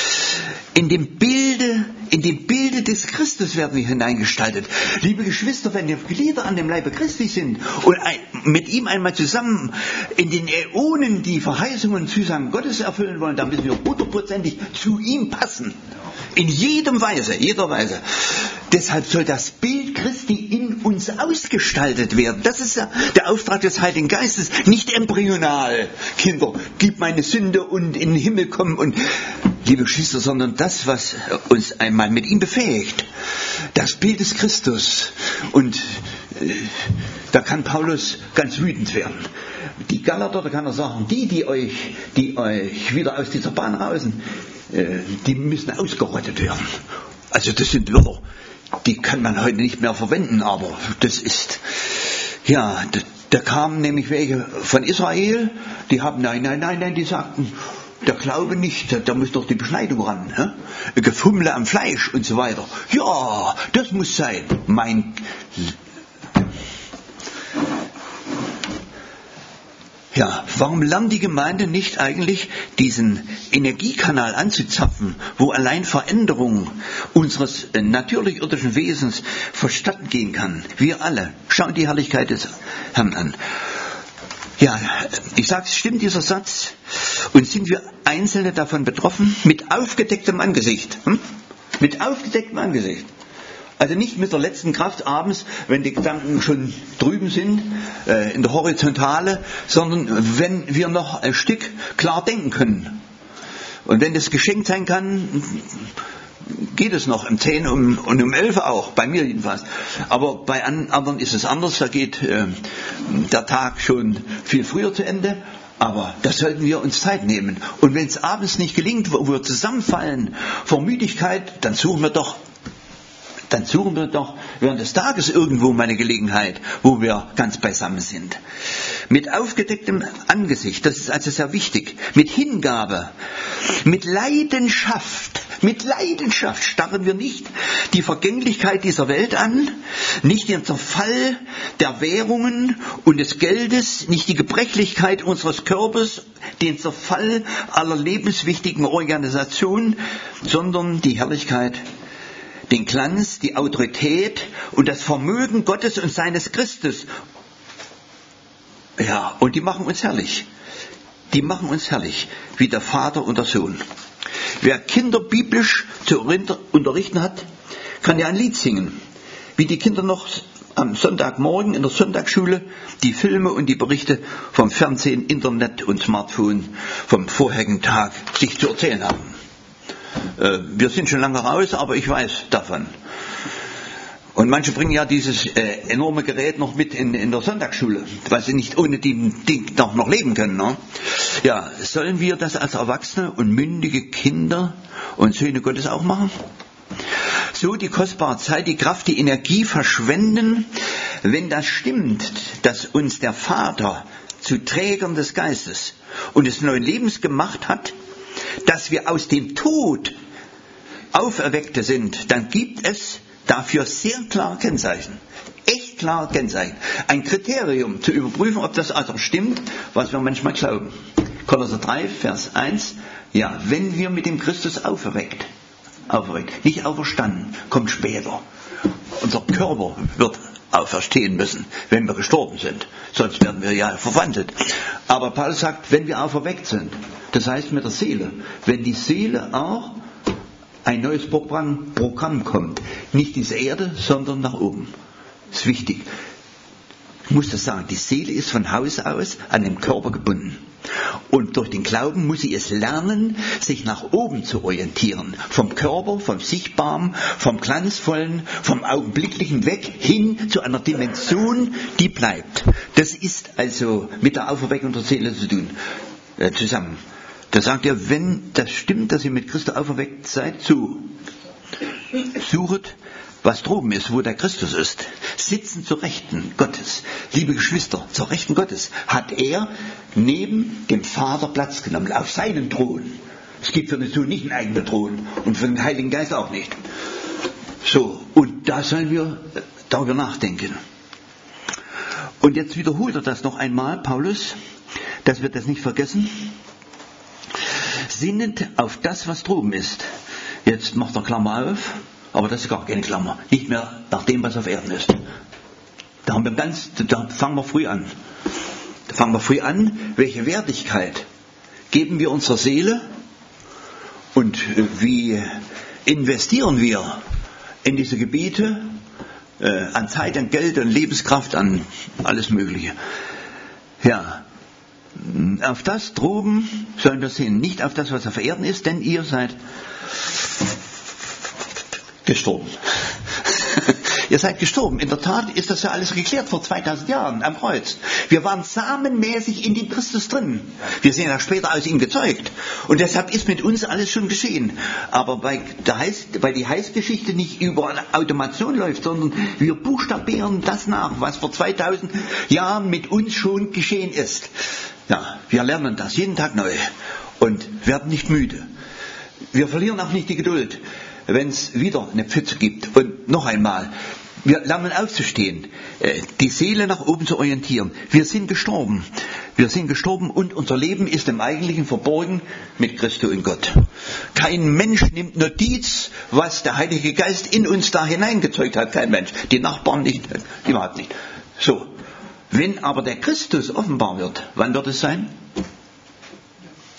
In dem Bilde, in dem Bilde des Christus werden wir hineingestaltet. Liebe Geschwister, wenn wir Glieder an dem Leibe Christi sind und ein, mit ihm einmal zusammen in den Äonen die Verheißungen und Zusagen Gottes erfüllen wollen, dann müssen wir hundertprozentig zu ihm passen. In jedem Weise, jeder Weise. Deshalb soll das Bild Christi in uns ausgestaltet werden. Das ist ja der Auftrag des Heiligen Geistes. Nicht embryonal. Kinder, gib meine Sünde und in den Himmel kommen und, liebe Geschwister, sondern das, was uns einmal mit ihm befähigt. Das Bild des Christus. Und äh, da kann Paulus ganz wütend werden. Die Galater, da kann er sagen, die, die euch, die euch wieder aus dieser Bahn rausen, äh, die müssen ausgerottet werden. Also das sind Wörter, die kann man heute nicht mehr verwenden, aber das ist, ja, da, da kamen nämlich welche von Israel, die haben, nein, nein, nein, nein, die sagten, der Glaube nicht, da muss doch die Beschneidung ran, ne? Gefummle am Fleisch und so weiter. Ja, das muss sein. Mein Ja, warum lernt die Gemeinde nicht eigentlich diesen Energiekanal anzuzapfen, wo allein Veränderung unseres natürlich irdischen Wesens verstatten gehen kann? Wir alle schauen die Herrlichkeit des Herrn an. Ja, ich sage, stimmt dieser Satz? Und sind wir Einzelne davon betroffen, mit aufgedecktem Angesicht. Hm? Mit aufgedecktem Angesicht. Also nicht mit der letzten Kraft abends, wenn die Gedanken schon drüben sind, äh, in der Horizontale, sondern wenn wir noch ein Stück klar denken können. Und wenn das geschenkt sein kann, geht es noch um zehn um, und um elf auch, bei mir jedenfalls. Aber bei anderen ist es anders, da geht äh, der Tag schon viel früher zu Ende. Aber da sollten wir uns Zeit nehmen. Und wenn es abends nicht gelingt, wo wir zusammenfallen vor Müdigkeit, dann suchen wir doch dann suchen wir doch während des Tages irgendwo mal eine Gelegenheit, wo wir ganz beisammen sind. Mit aufgedecktem Angesicht, das ist also sehr wichtig, mit Hingabe, mit Leidenschaft, mit Leidenschaft starren wir nicht die Vergänglichkeit dieser Welt an, nicht den Zerfall der Währungen und des Geldes, nicht die Gebrechlichkeit unseres Körpers, den Zerfall aller lebenswichtigen Organisationen, sondern die Herrlichkeit, den Glanz, die Autorität und das Vermögen Gottes und seines Christus. Ja, und die machen uns herrlich. Die machen uns herrlich, wie der Vater und der Sohn. Wer Kinder biblisch zu unterrichten hat, kann ja ein Lied singen. Wie die Kinder noch am Sonntagmorgen in der Sonntagsschule die Filme und die Berichte vom Fernsehen, Internet und Smartphone vom vorherigen Tag sich zu erzählen haben. Wir sind schon lange raus, aber ich weiß davon. Und manche bringen ja dieses äh, enorme Gerät noch mit in, in der Sonntagsschule, weil sie nicht ohne dem Ding noch, noch leben können. Ne? Ja, sollen wir das als Erwachsene und mündige Kinder und Söhne Gottes auch machen? So die kostbare Zeit, die Kraft, die Energie verschwenden, wenn das stimmt, dass uns der Vater zu Trägern des Geistes und des neuen Lebens gemacht hat, dass wir aus dem Tod Auferweckte sind, dann gibt es dafür sehr klare Kennzeichen. Echt klare Kennzeichen. Ein Kriterium zu überprüfen, ob das also stimmt, was wir manchmal glauben. Kolosser drei, Vers eins. Ja, wenn wir mit dem Christus auferweckt, auferweckt, nicht auferstanden, kommt später. Unser Körper wird auferstehen müssen, wenn wir gestorben sind. Sonst werden wir ja verwandelt. Aber Paulus sagt, wenn wir auferweckt sind, das heißt mit der Seele, wenn die Seele auch ein neues Programm, Programm kommt, nicht diese Erde, sondern nach oben. Das ist wichtig. Ich muss das sagen, die Seele ist von Haus aus an den Körper gebunden. Und durch den Glauben muss sie es lernen, sich nach oben zu orientieren. Vom Körper, vom Sichtbaren, vom Glanzvollen, vom Augenblicklichen weg hin zu einer Dimension, die bleibt. Das ist also mit der Auferweckung der Seele zu tun, äh, zusammen. Da sagt er, wenn das stimmt, dass ihr mit Christus auferweckt seid, so suchet, was droben ist, wo der Christus ist. Sitzen zur Rechten Gottes. Liebe Geschwister, zur Rechten Gottes hat er neben dem Vater Platz genommen, auf seinen Thron. Es gibt für den Sohn nicht einen eigenen Thron und für den Heiligen Geist auch nicht. So, und da sollen wir darüber nachdenken. Und jetzt wiederholt er das noch einmal, Paulus, dass wir das nicht vergessen. Sinnend auf das, was droben ist. Jetzt macht er Klammer auf, aber das ist gar keine Klammer. Nicht mehr nach dem, was auf Erden ist. Da, haben wir ganz, da fangen wir früh an. Da fangen wir früh an, welche Wertigkeit geben wir unserer Seele und wie investieren wir in diese Gebiete äh, an Zeit, an Geld, an Lebenskraft, an alles Mögliche. Ja. Auf das droben sollen wir sehen, nicht auf das, was auf Erden ist, denn ihr seid gestorben. Ihr seid gestorben. In der Tat ist das ja alles geklärt vor zweitausend Jahren am Kreuz. Wir waren samenmäßig in dem Christus drin. Wir sind ja später aus ihm gezeugt. Und deshalb ist mit uns alles schon geschehen. Aber bei der Heils, weil die Heilsgeschichte nicht über eine Automation läuft, sondern wir buchstabieren das nach, was vor zweitausend Jahren mit uns schon geschehen ist. Ja, wir lernen das jeden Tag neu und werden nicht müde. Wir verlieren auch nicht die Geduld, wenn es wieder eine Pfütze gibt. Und noch einmal, wir lernen aufzustehen, die Seele nach oben zu orientieren. Wir sind gestorben. Wir sind gestorben und unser Leben ist im Eigentlichen verborgen mit Christus in Gott. Kein Mensch nimmt Notiz, was der Heilige Geist in uns da hineingezeugt hat. Kein Mensch. Die Nachbarn nicht, überhaupt nicht. So. Wenn aber der Christus offenbar wird, wann wird es sein?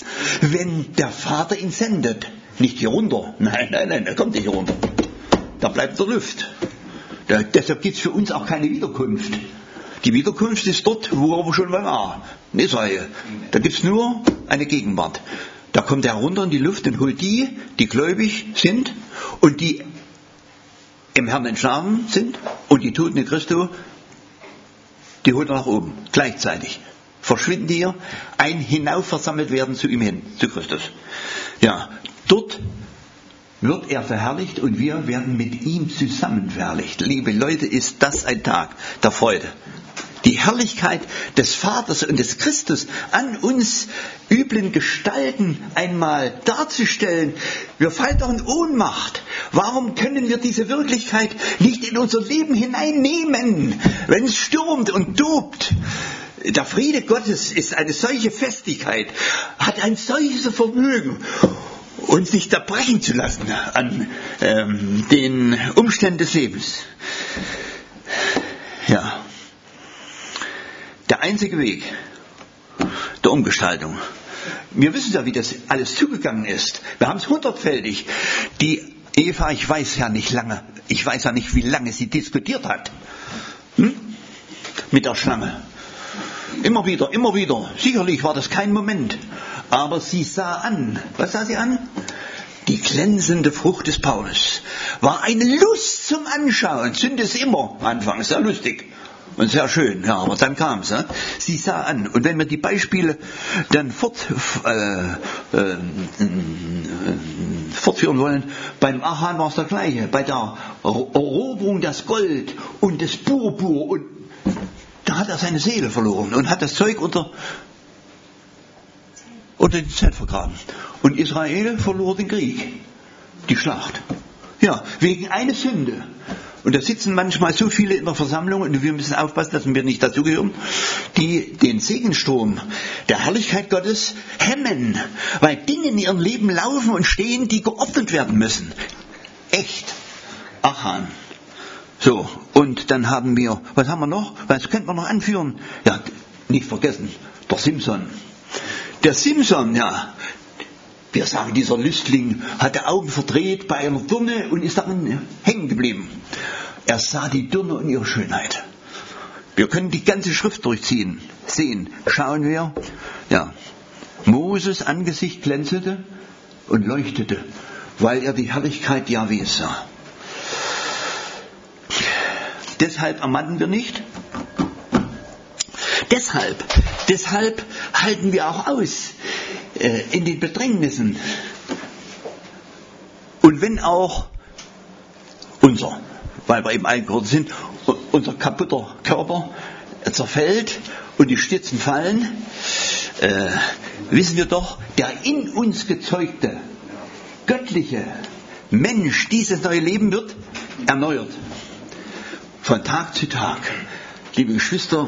wenn der Vater ihn sendet. Nicht hier runter. Nein, nein, nein, er kommt nicht hier runter. Da bleibt der Luft. Da, deshalb gibt es für uns auch keine Wiederkunft. Die Wiederkunft ist dort, wo er schon mal war. In Israel. Da gibt es nur eine Gegenwart. Da kommt er runter in die Luft und holt die, die gläubig sind und die im Herrn entschlafen sind und die Toten in Christo, die holt er nach oben. Gleichzeitig verschwinden die hier, ein hinauf versammelt werden zu ihm hin, zu Christus. Ja, dort wird er verherrlicht und wir werden mit ihm zusammen verherrlicht. Liebe Leute, ist das ein Tag der Freude. Die Herrlichkeit des Vaters und des Christus an uns üblen Gestalten einmal darzustellen. Wir fallen doch in Ohnmacht. Warum können wir diese Wirklichkeit nicht in unser Leben hineinnehmen, wenn es stürmt und tobt? Der Friede Gottes ist eine solche Festigkeit, hat ein solches Vermögen, uns nicht zerbrechen zu lassen an ähm, den Umständen des Lebens. Ja. Der einzige Weg der Umgestaltung. Wir wissen ja, wie das alles zugegangen ist. Wir haben es hundertfältig. Die Eva, ich weiß ja nicht lange, ich weiß ja nicht, wie lange sie diskutiert hat. Hm? Mit der Schlange. Immer wieder, immer wieder. Sicherlich war das kein Moment. Aber sie sah an. Was sah sie an? Die glänzende Frucht des Paulus. War eine Lust zum Anschauen. Sünde ist immer anfangs sehr lustig. Und sehr schön, ja, aber dann kam es. Ne? Sie sah an. Und wenn wir die Beispiele dann fort, äh, äh, fortführen wollen, beim Achan war es das Gleiche. Bei der Eroberung des Gold und des Purpur. Und da hat er seine Seele verloren und hat das Zeug unter, unter den Zelt vergraben. Und Israel verlor den Krieg, die Schlacht. Ja, wegen einer Sünde. Und da sitzen manchmal so viele in der Versammlung, und wir müssen aufpassen, dass wir nicht dazugehören, die den Segenstrom der Herrlichkeit Gottes hemmen, weil Dinge in ihrem Leben laufen und stehen, die geordnet werden müssen. Echt. Achan. So, und dann haben wir, was haben wir noch? Was könnte man noch anführen? Ja, nicht vergessen, der Simson. Der Simson, ja, wir sagen, dieser Lüstling hatte Augen verdreht bei einer Dirne und ist darin hängen geblieben. Er sah die Dirne und ihre Schönheit. Wir können die ganze Schrift durchziehen, sehen, schauen wir. Ja, Moses Angesicht glänzete und leuchtete, weil er die Herrlichkeit Jahwes sah. Deshalb ermatten wir nicht. Deshalb, deshalb halten wir auch aus äh, in den Bedrängnissen. Und wenn auch unser, weil wir eben eingeordnet sind, unser kaputter Körper zerfällt und die Stützen fallen, äh, wissen wir doch, der in uns gezeugte, göttliche Mensch, dieses neue Leben wird erneuert. Von Tag zu Tag. Liebe Geschwister,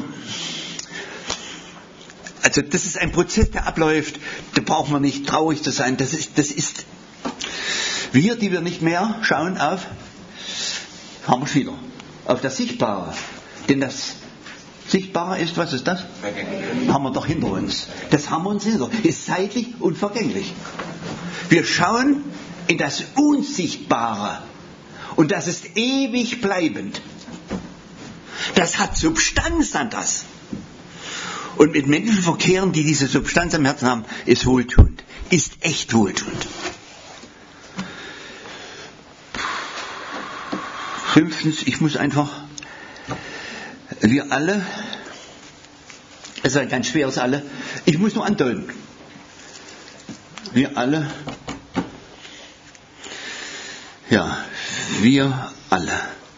also das ist ein Prozess, der abläuft, da brauchen wir nicht traurig zu sein. Das ist, das ist wir, die wir nicht mehr schauen auf, haben wir es wieder, auf das Sichtbare. Denn das Sichtbare ist, was ist das? Vergänglich. Haben wir doch hinter uns. Das haben wir uns hinter uns. Ist zeitlich und vergänglich. Wir schauen in das Unsichtbare. Und das ist ewig bleibend. Das hat Substanz an das. Und mit Menschen verkehren, die diese Substanz am Herzen haben, ist wohltuend. Ist echt wohltuend. Fünftens, ich muss einfach, wir alle, es ist ein ganz schweres alle, ich muss nur andeuten. Wir alle, ja, wir alle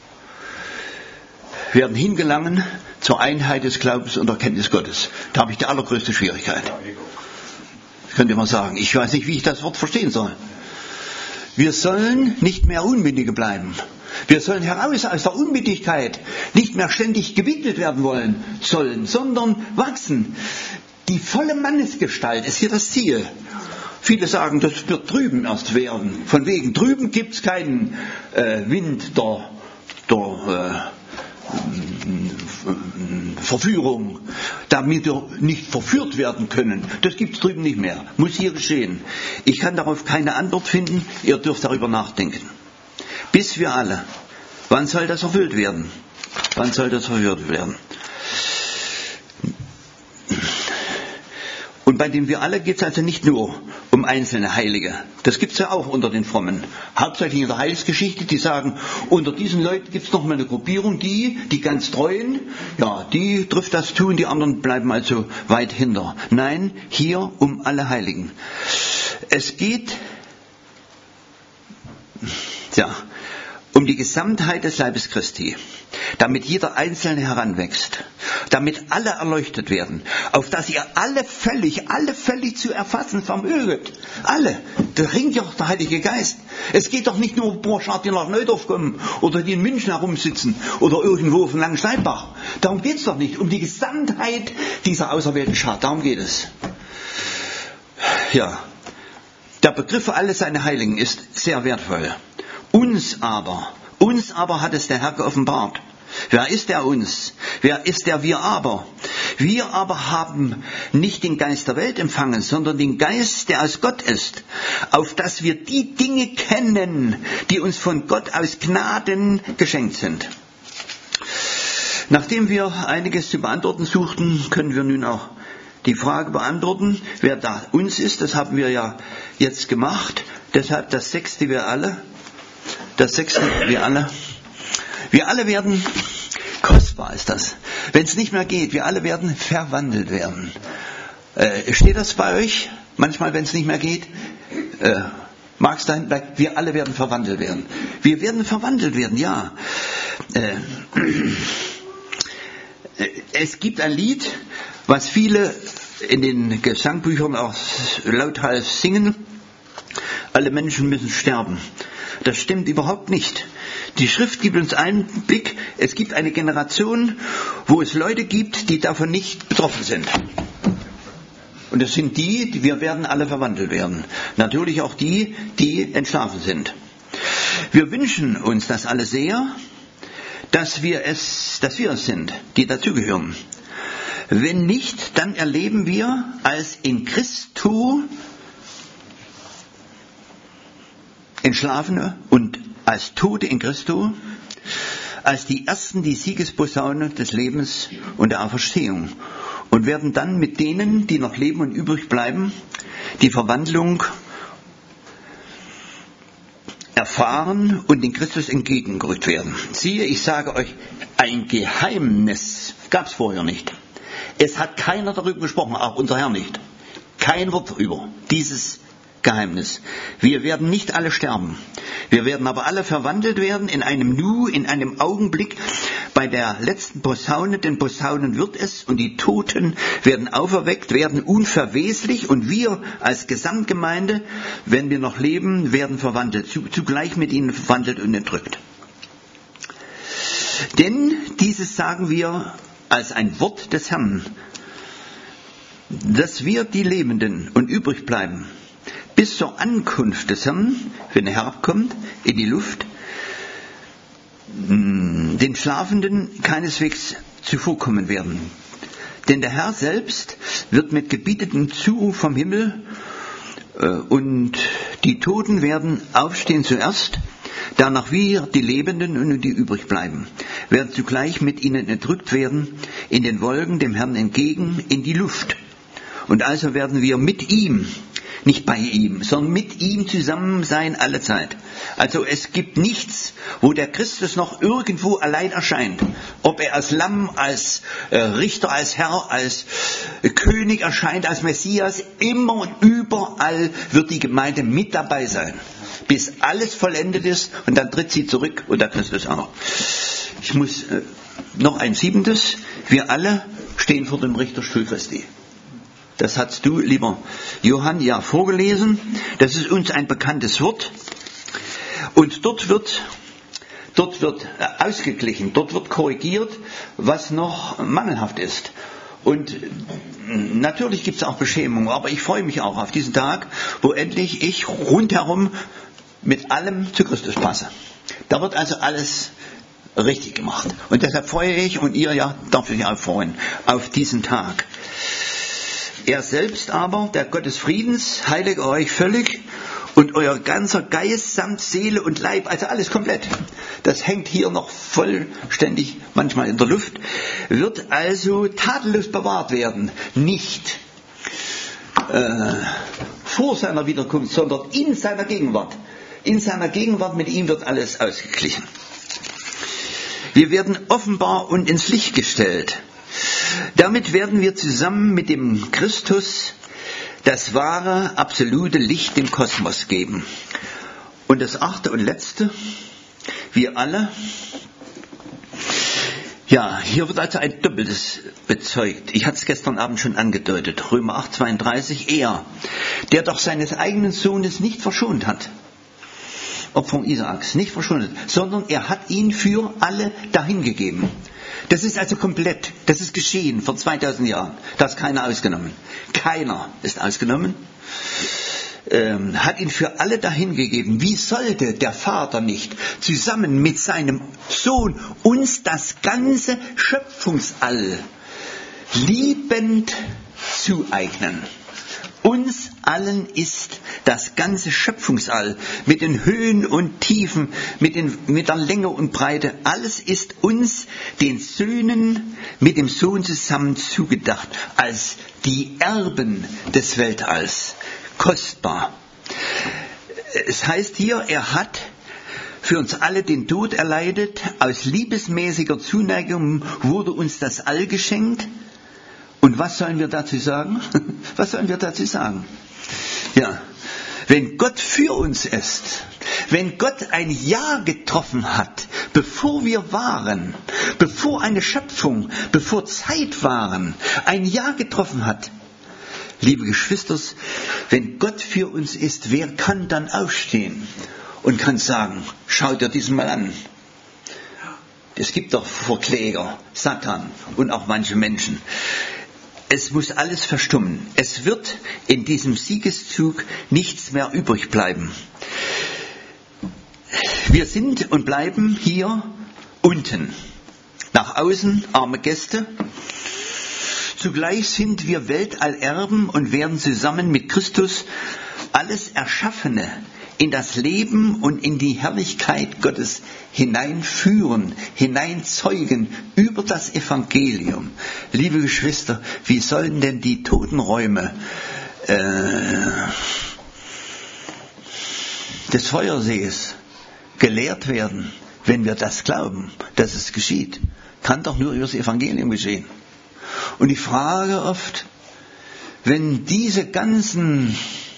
werden hingelangen zur Einheit des Glaubens und Erkenntnis Gottes. Da habe ich die allergrößte Schwierigkeit. Das könnt ihr mal sagen. Ich weiß nicht, wie ich das Wort verstehen soll. Wir sollen nicht mehr Unmündige bleiben. Wir sollen heraus aus der Unmündigkeit nicht mehr ständig gewickelt werden wollen sollen, sondern wachsen. Die volle Mannesgestalt ist hier das Ziel. Viele sagen, das wird drüben erst werden. Von wegen, drüben gibt es keinen äh, Wind der, der äh, Verführung. damit wir nicht verführt werden können. Das gibt es drüben nicht mehr. Muss hier geschehen. Ich kann darauf keine Antwort finden. Ihr dürft darüber nachdenken. Bis wir alle. Wann soll das erfüllt werden? Wann soll das erfüllt werden? Und bei dem wir alle geht es also nicht nur um einzelne Heilige. Das gibt es ja auch unter den Frommen. Hauptsächlich in der Heilsgeschichte, die sagen, unter diesen Leuten gibt es noch mal eine Gruppierung, die, die ganz Treuen, ja, die trifft das zu und die anderen bleiben also weit hinter. Nein, hier um alle Heiligen. Es geht, ja, um die Gesamtheit des Leibes Christi, damit jeder Einzelne heranwächst, damit alle erleuchtet werden, auf dass ihr alle völlig, alle völlig zu erfassen vermöget. Alle. Da ringt ja auch der Heilige Geist. Es geht doch nicht nur um Burschard, die nach Neudorf kommen oder die in München herumsitzen oder irgendwo von Langensteinbach. Darum geht es doch nicht. Um die Gesamtheit dieser auserwählten Schar. Darum geht es. Ja. Der Begriff für alle seine Heiligen ist sehr wertvoll. Uns aber, uns aber hat es der Herr geoffenbart. Wer ist der uns? Wer ist der wir aber? Wir aber haben nicht den Geist der Welt empfangen, sondern den Geist, der aus Gott ist, auf dass wir die Dinge kennen, die uns von Gott aus Gnaden geschenkt sind. Nachdem wir einiges zu beantworten suchten, können wir nun auch die Frage beantworten, wer da uns ist. Das haben wir ja jetzt gemacht. Deshalb das sechste wir alle. Das sechste wir alle. Wir alle werden, kostbar ist das, wenn es nicht mehr geht, wir alle werden verwandelt werden. Äh, steht das bei euch? Manchmal, wenn es nicht mehr geht? Äh, Mag es dahin bleiben? Wir alle werden verwandelt werden. Wir werden verwandelt werden, ja. Äh, es gibt ein Lied, was viele in den Gesangbüchern auch lauthals singen. Alle Menschen müssen sterben. Das stimmt überhaupt nicht. Die Schrift gibt uns Einblick, es gibt eine Generation, wo es Leute gibt, die davon nicht betroffen sind. Und das sind die, die wir werden alle verwandelt werden. Natürlich auch die, die entschlafen sind. Wir wünschen uns das alle sehr, dass wir es, dass wir es sind, die dazugehören. Wenn nicht, dann erleben wir als in Christo Entschlafene und als Tote in Christo, als die Ersten die Siegesposaune des Lebens und der Auferstehung und werden dann mit denen, die noch leben und übrig bleiben, die Verwandlung erfahren und in Christus entgegengerückt werden. Siehe, ich sage euch, ein Geheimnis gab es vorher nicht. Es hat keiner darüber gesprochen, auch unser Herr nicht. Kein Wort darüber. Dieses Geheimnis. Wir werden nicht alle sterben. Wir werden aber alle verwandelt werden in einem Nu, in einem Augenblick bei der letzten Posaune, denn Posaunen wird es und die Toten werden auferweckt, werden unverweslich und wir als Gesamtgemeinde, wenn wir noch leben, werden verwandelt, zugleich mit ihnen verwandelt und entrückt. Denn dieses sagen wir als ein Wort des Herrn, dass wir die Lebenden und übrig bleiben, bis zur Ankunft des Herrn, wenn er herabkommt, in die Luft, den Schlafenden keineswegs zuvorkommen werden. Denn der Herr selbst wird mit gebietetem Zuruf vom Himmel äh, und die Toten werden aufstehen zuerst, danach wir, die Lebenden und die übrig bleiben, werden zugleich mit ihnen entrückt werden, in den Wolken dem Herrn entgegen, in die Luft. Und also werden wir mit ihm, nicht bei ihm, sondern mit ihm zusammen sein alle Zeit. Also es gibt nichts, wo der Christus noch irgendwo allein erscheint. Ob er als Lamm, als äh, Richter, als Herr, als äh, König erscheint, als Messias, immer und überall wird die Gemeinde mit dabei sein. Bis alles vollendet ist und dann tritt sie zurück und der Christus auch. Ich muss äh, noch ein siebentes. Wir alle stehen vor dem Richterstuhl Christi. Das hast du, lieber Johann, ja vorgelesen. Das ist uns ein bekanntes Wort. Und dort wird, dort wird ausgeglichen, dort wird korrigiert, was noch mangelhaft ist. Und natürlich gibt es auch Beschämung, aber ich freue mich auch auf diesen Tag, wo endlich ich rundherum mit allem zu Christus passe. Da wird also alles richtig gemacht. Und deshalb freue ich, und ihr ja, darf ich auch freuen, auf diesen Tag. Er selbst aber, der Gott des Friedens, heilige euch völlig und euer ganzer Geist samt Seele und Leib, also alles komplett. Das hängt hier noch vollständig manchmal in der Luft, wird also tadellos bewahrt werden. Nicht äh, vor seiner Wiederkunft, sondern in seiner Gegenwart. In seiner Gegenwart, mit ihm wird alles ausgeglichen. Wir werden offenbar und ins Licht gestellt. Damit werden wir zusammen mit dem Christus das wahre, absolute Licht im Kosmos geben. Und das achte und letzte, wir alle, ja, hier wird also ein Doppeltes bezeugt. Ich hatte es gestern Abend schon angedeutet. Römer acht, zweiunddreißig, er, der doch seines eigenen Sohnes nicht verschont hat, Opferung Isaaks, nicht verschont hat, sondern er hat ihn für alle dahingegeben. Das ist also komplett, das ist geschehen vor zweitausend Jahren. Da ist keiner ausgenommen. Keiner ist ausgenommen. Ähm, hat ihn für alle dahingegeben. Wie sollte der Vater nicht zusammen mit seinem Sohn uns das ganze Schöpfungsall liebend zueignen? Uns allen ist das ganze Schöpfungsall mit den Höhen und Tiefen, mit, den, mit der Länge und Breite, alles ist uns, den Söhnen, mit dem Sohn zusammen zugedacht, als die Erben des Weltalls. Kostbar. Es heißt hier, er hat für uns alle den Tod erleidet, aus liebesmäßiger Zuneigung wurde uns das All geschenkt. Und was sollen wir dazu sagen? Was sollen wir dazu sagen? Ja, wenn Gott für uns ist, wenn Gott ein Ja getroffen hat, bevor wir waren, bevor eine Schöpfung, bevor Zeit waren, ein Ja getroffen hat, liebe Geschwister, wenn Gott für uns ist, wer kann dann aufstehen und kann sagen, schau dir diesen mal an. Es gibt doch Verkläger, Satan und auch manche Menschen. Es muss alles verstummen. Es wird in diesem Siegeszug nichts mehr übrig bleiben. Wir sind und bleiben hier unten. Nach außen arme Gäste. Zugleich sind wir Weltallerben und werden zusammen mit Christus alles Erschaffene in das Leben und in die Herrlichkeit Gottes hineinführen, hineinzeugen über das Evangelium. Liebe Geschwister, wie sollen denn die Totenräume äh, des Feuersees gelehrt werden, wenn wir das glauben, dass es geschieht? Kann doch nur über das Evangelium geschehen. Und ich frage oft, wenn diese ganzen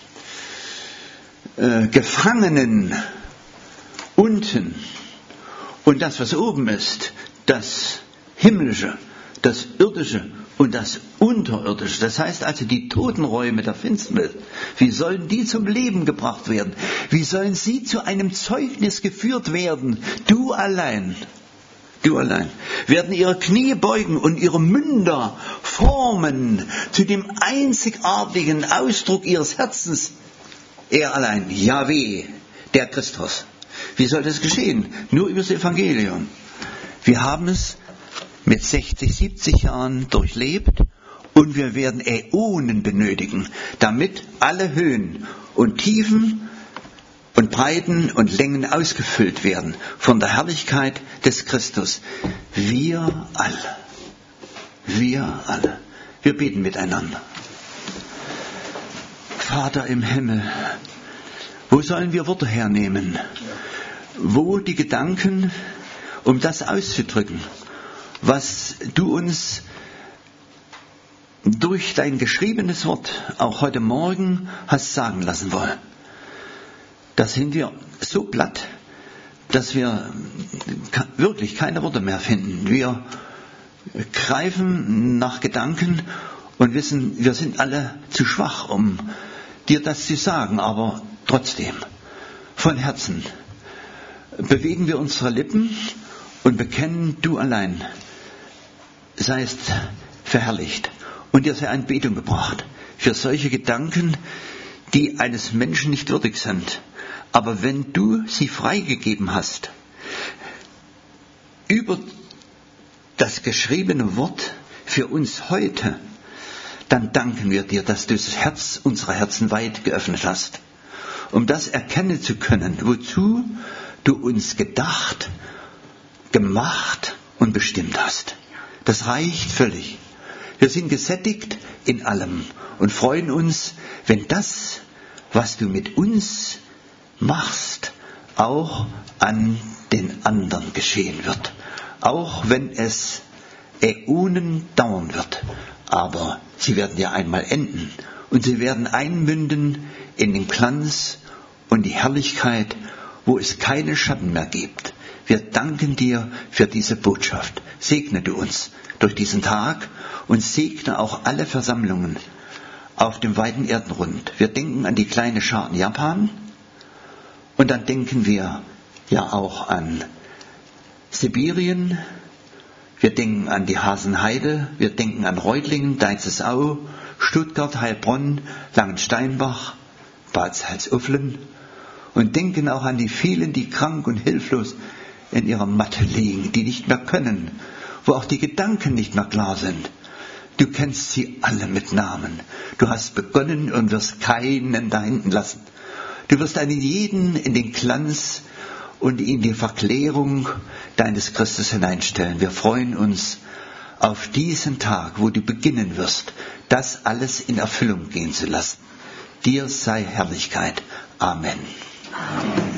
äh, Gefangenen unten und das, was oben ist, das Himmlische, das Irdische und das Unterirdische, das heißt also die Totenräume der Finsternis, wie sollen die zum Leben gebracht werden? Wie sollen sie zu einem Zeugnis geführt werden? Du allein, du allein, werden ihre Knie beugen und ihre Münder formen zu dem einzigartigen Ausdruck ihres Herzens. Er allein, Jahwe, der Christus. Wie soll das geschehen? Nur über das Evangelium. Wir haben es mit sechzig, siebzig Jahren durchlebt und wir werden Äonen benötigen, damit alle Höhen und Tiefen und Breiten und Längen ausgefüllt werden von der Herrlichkeit des Christus. Wir alle, wir alle, wir beten miteinander. Vater im Himmel, wo sollen wir Worte hernehmen? Wo die Gedanken, um das auszudrücken, was du uns durch dein geschriebenes Wort auch heute Morgen hast sagen lassen wollen? Da sind wir so platt, dass wir wirklich keine Worte mehr finden. Wir greifen nach Gedanken und wissen, wir sind alle zu schwach, um dir das zu sagen, aber trotzdem, von Herzen, bewegen wir unsere Lippen und bekennen, du allein seist verherrlicht. Und dir sei Anbetung gebracht für solche Gedanken, die eines Menschen nicht würdig sind. Aber wenn du sie freigegeben hast, über das geschriebene Wort für uns heute, dann danken wir dir, dass du das Herz unserer Herzen weit geöffnet hast, um das erkennen zu können, wozu du uns gedacht, gemacht und bestimmt hast. Das reicht völlig. Wir sind gesättigt in allem und freuen uns, wenn das, was du mit uns machst, auch an den anderen geschehen wird. Auch wenn es Äonen dauern wird. Aber sie werden ja einmal enden. Und sie werden einmünden in den Glanz und die Herrlichkeit, wo es keine Schatten mehr gibt. Wir danken dir für diese Botschaft. Segne du uns durch diesen Tag und segne auch alle Versammlungen auf dem weiten Erdenrund. Wir denken an die kleine Schar in Japan und dann denken wir ja auch an Sibirien. Wir denken an die Hasenheide, wir denken an Reutlingen, Deinzesau, Stuttgart, Heilbronn, Langensteinbach, Bad Salzuflen und denken auch an die vielen, die krank und hilflos in ihrer Matte liegen, die nicht mehr können, wo auch die Gedanken nicht mehr klar sind. Du kennst sie alle mit Namen. Du hast begonnen und wirst keinen da hinten lassen. Du wirst einen jeden in den Glanz und in die Verklärung deines Christus hineinstellen. Wir freuen uns auf diesen Tag, wo du beginnen wirst, das alles in Erfüllung gehen zu lassen. Dir sei Herrlichkeit. Amen. Amen.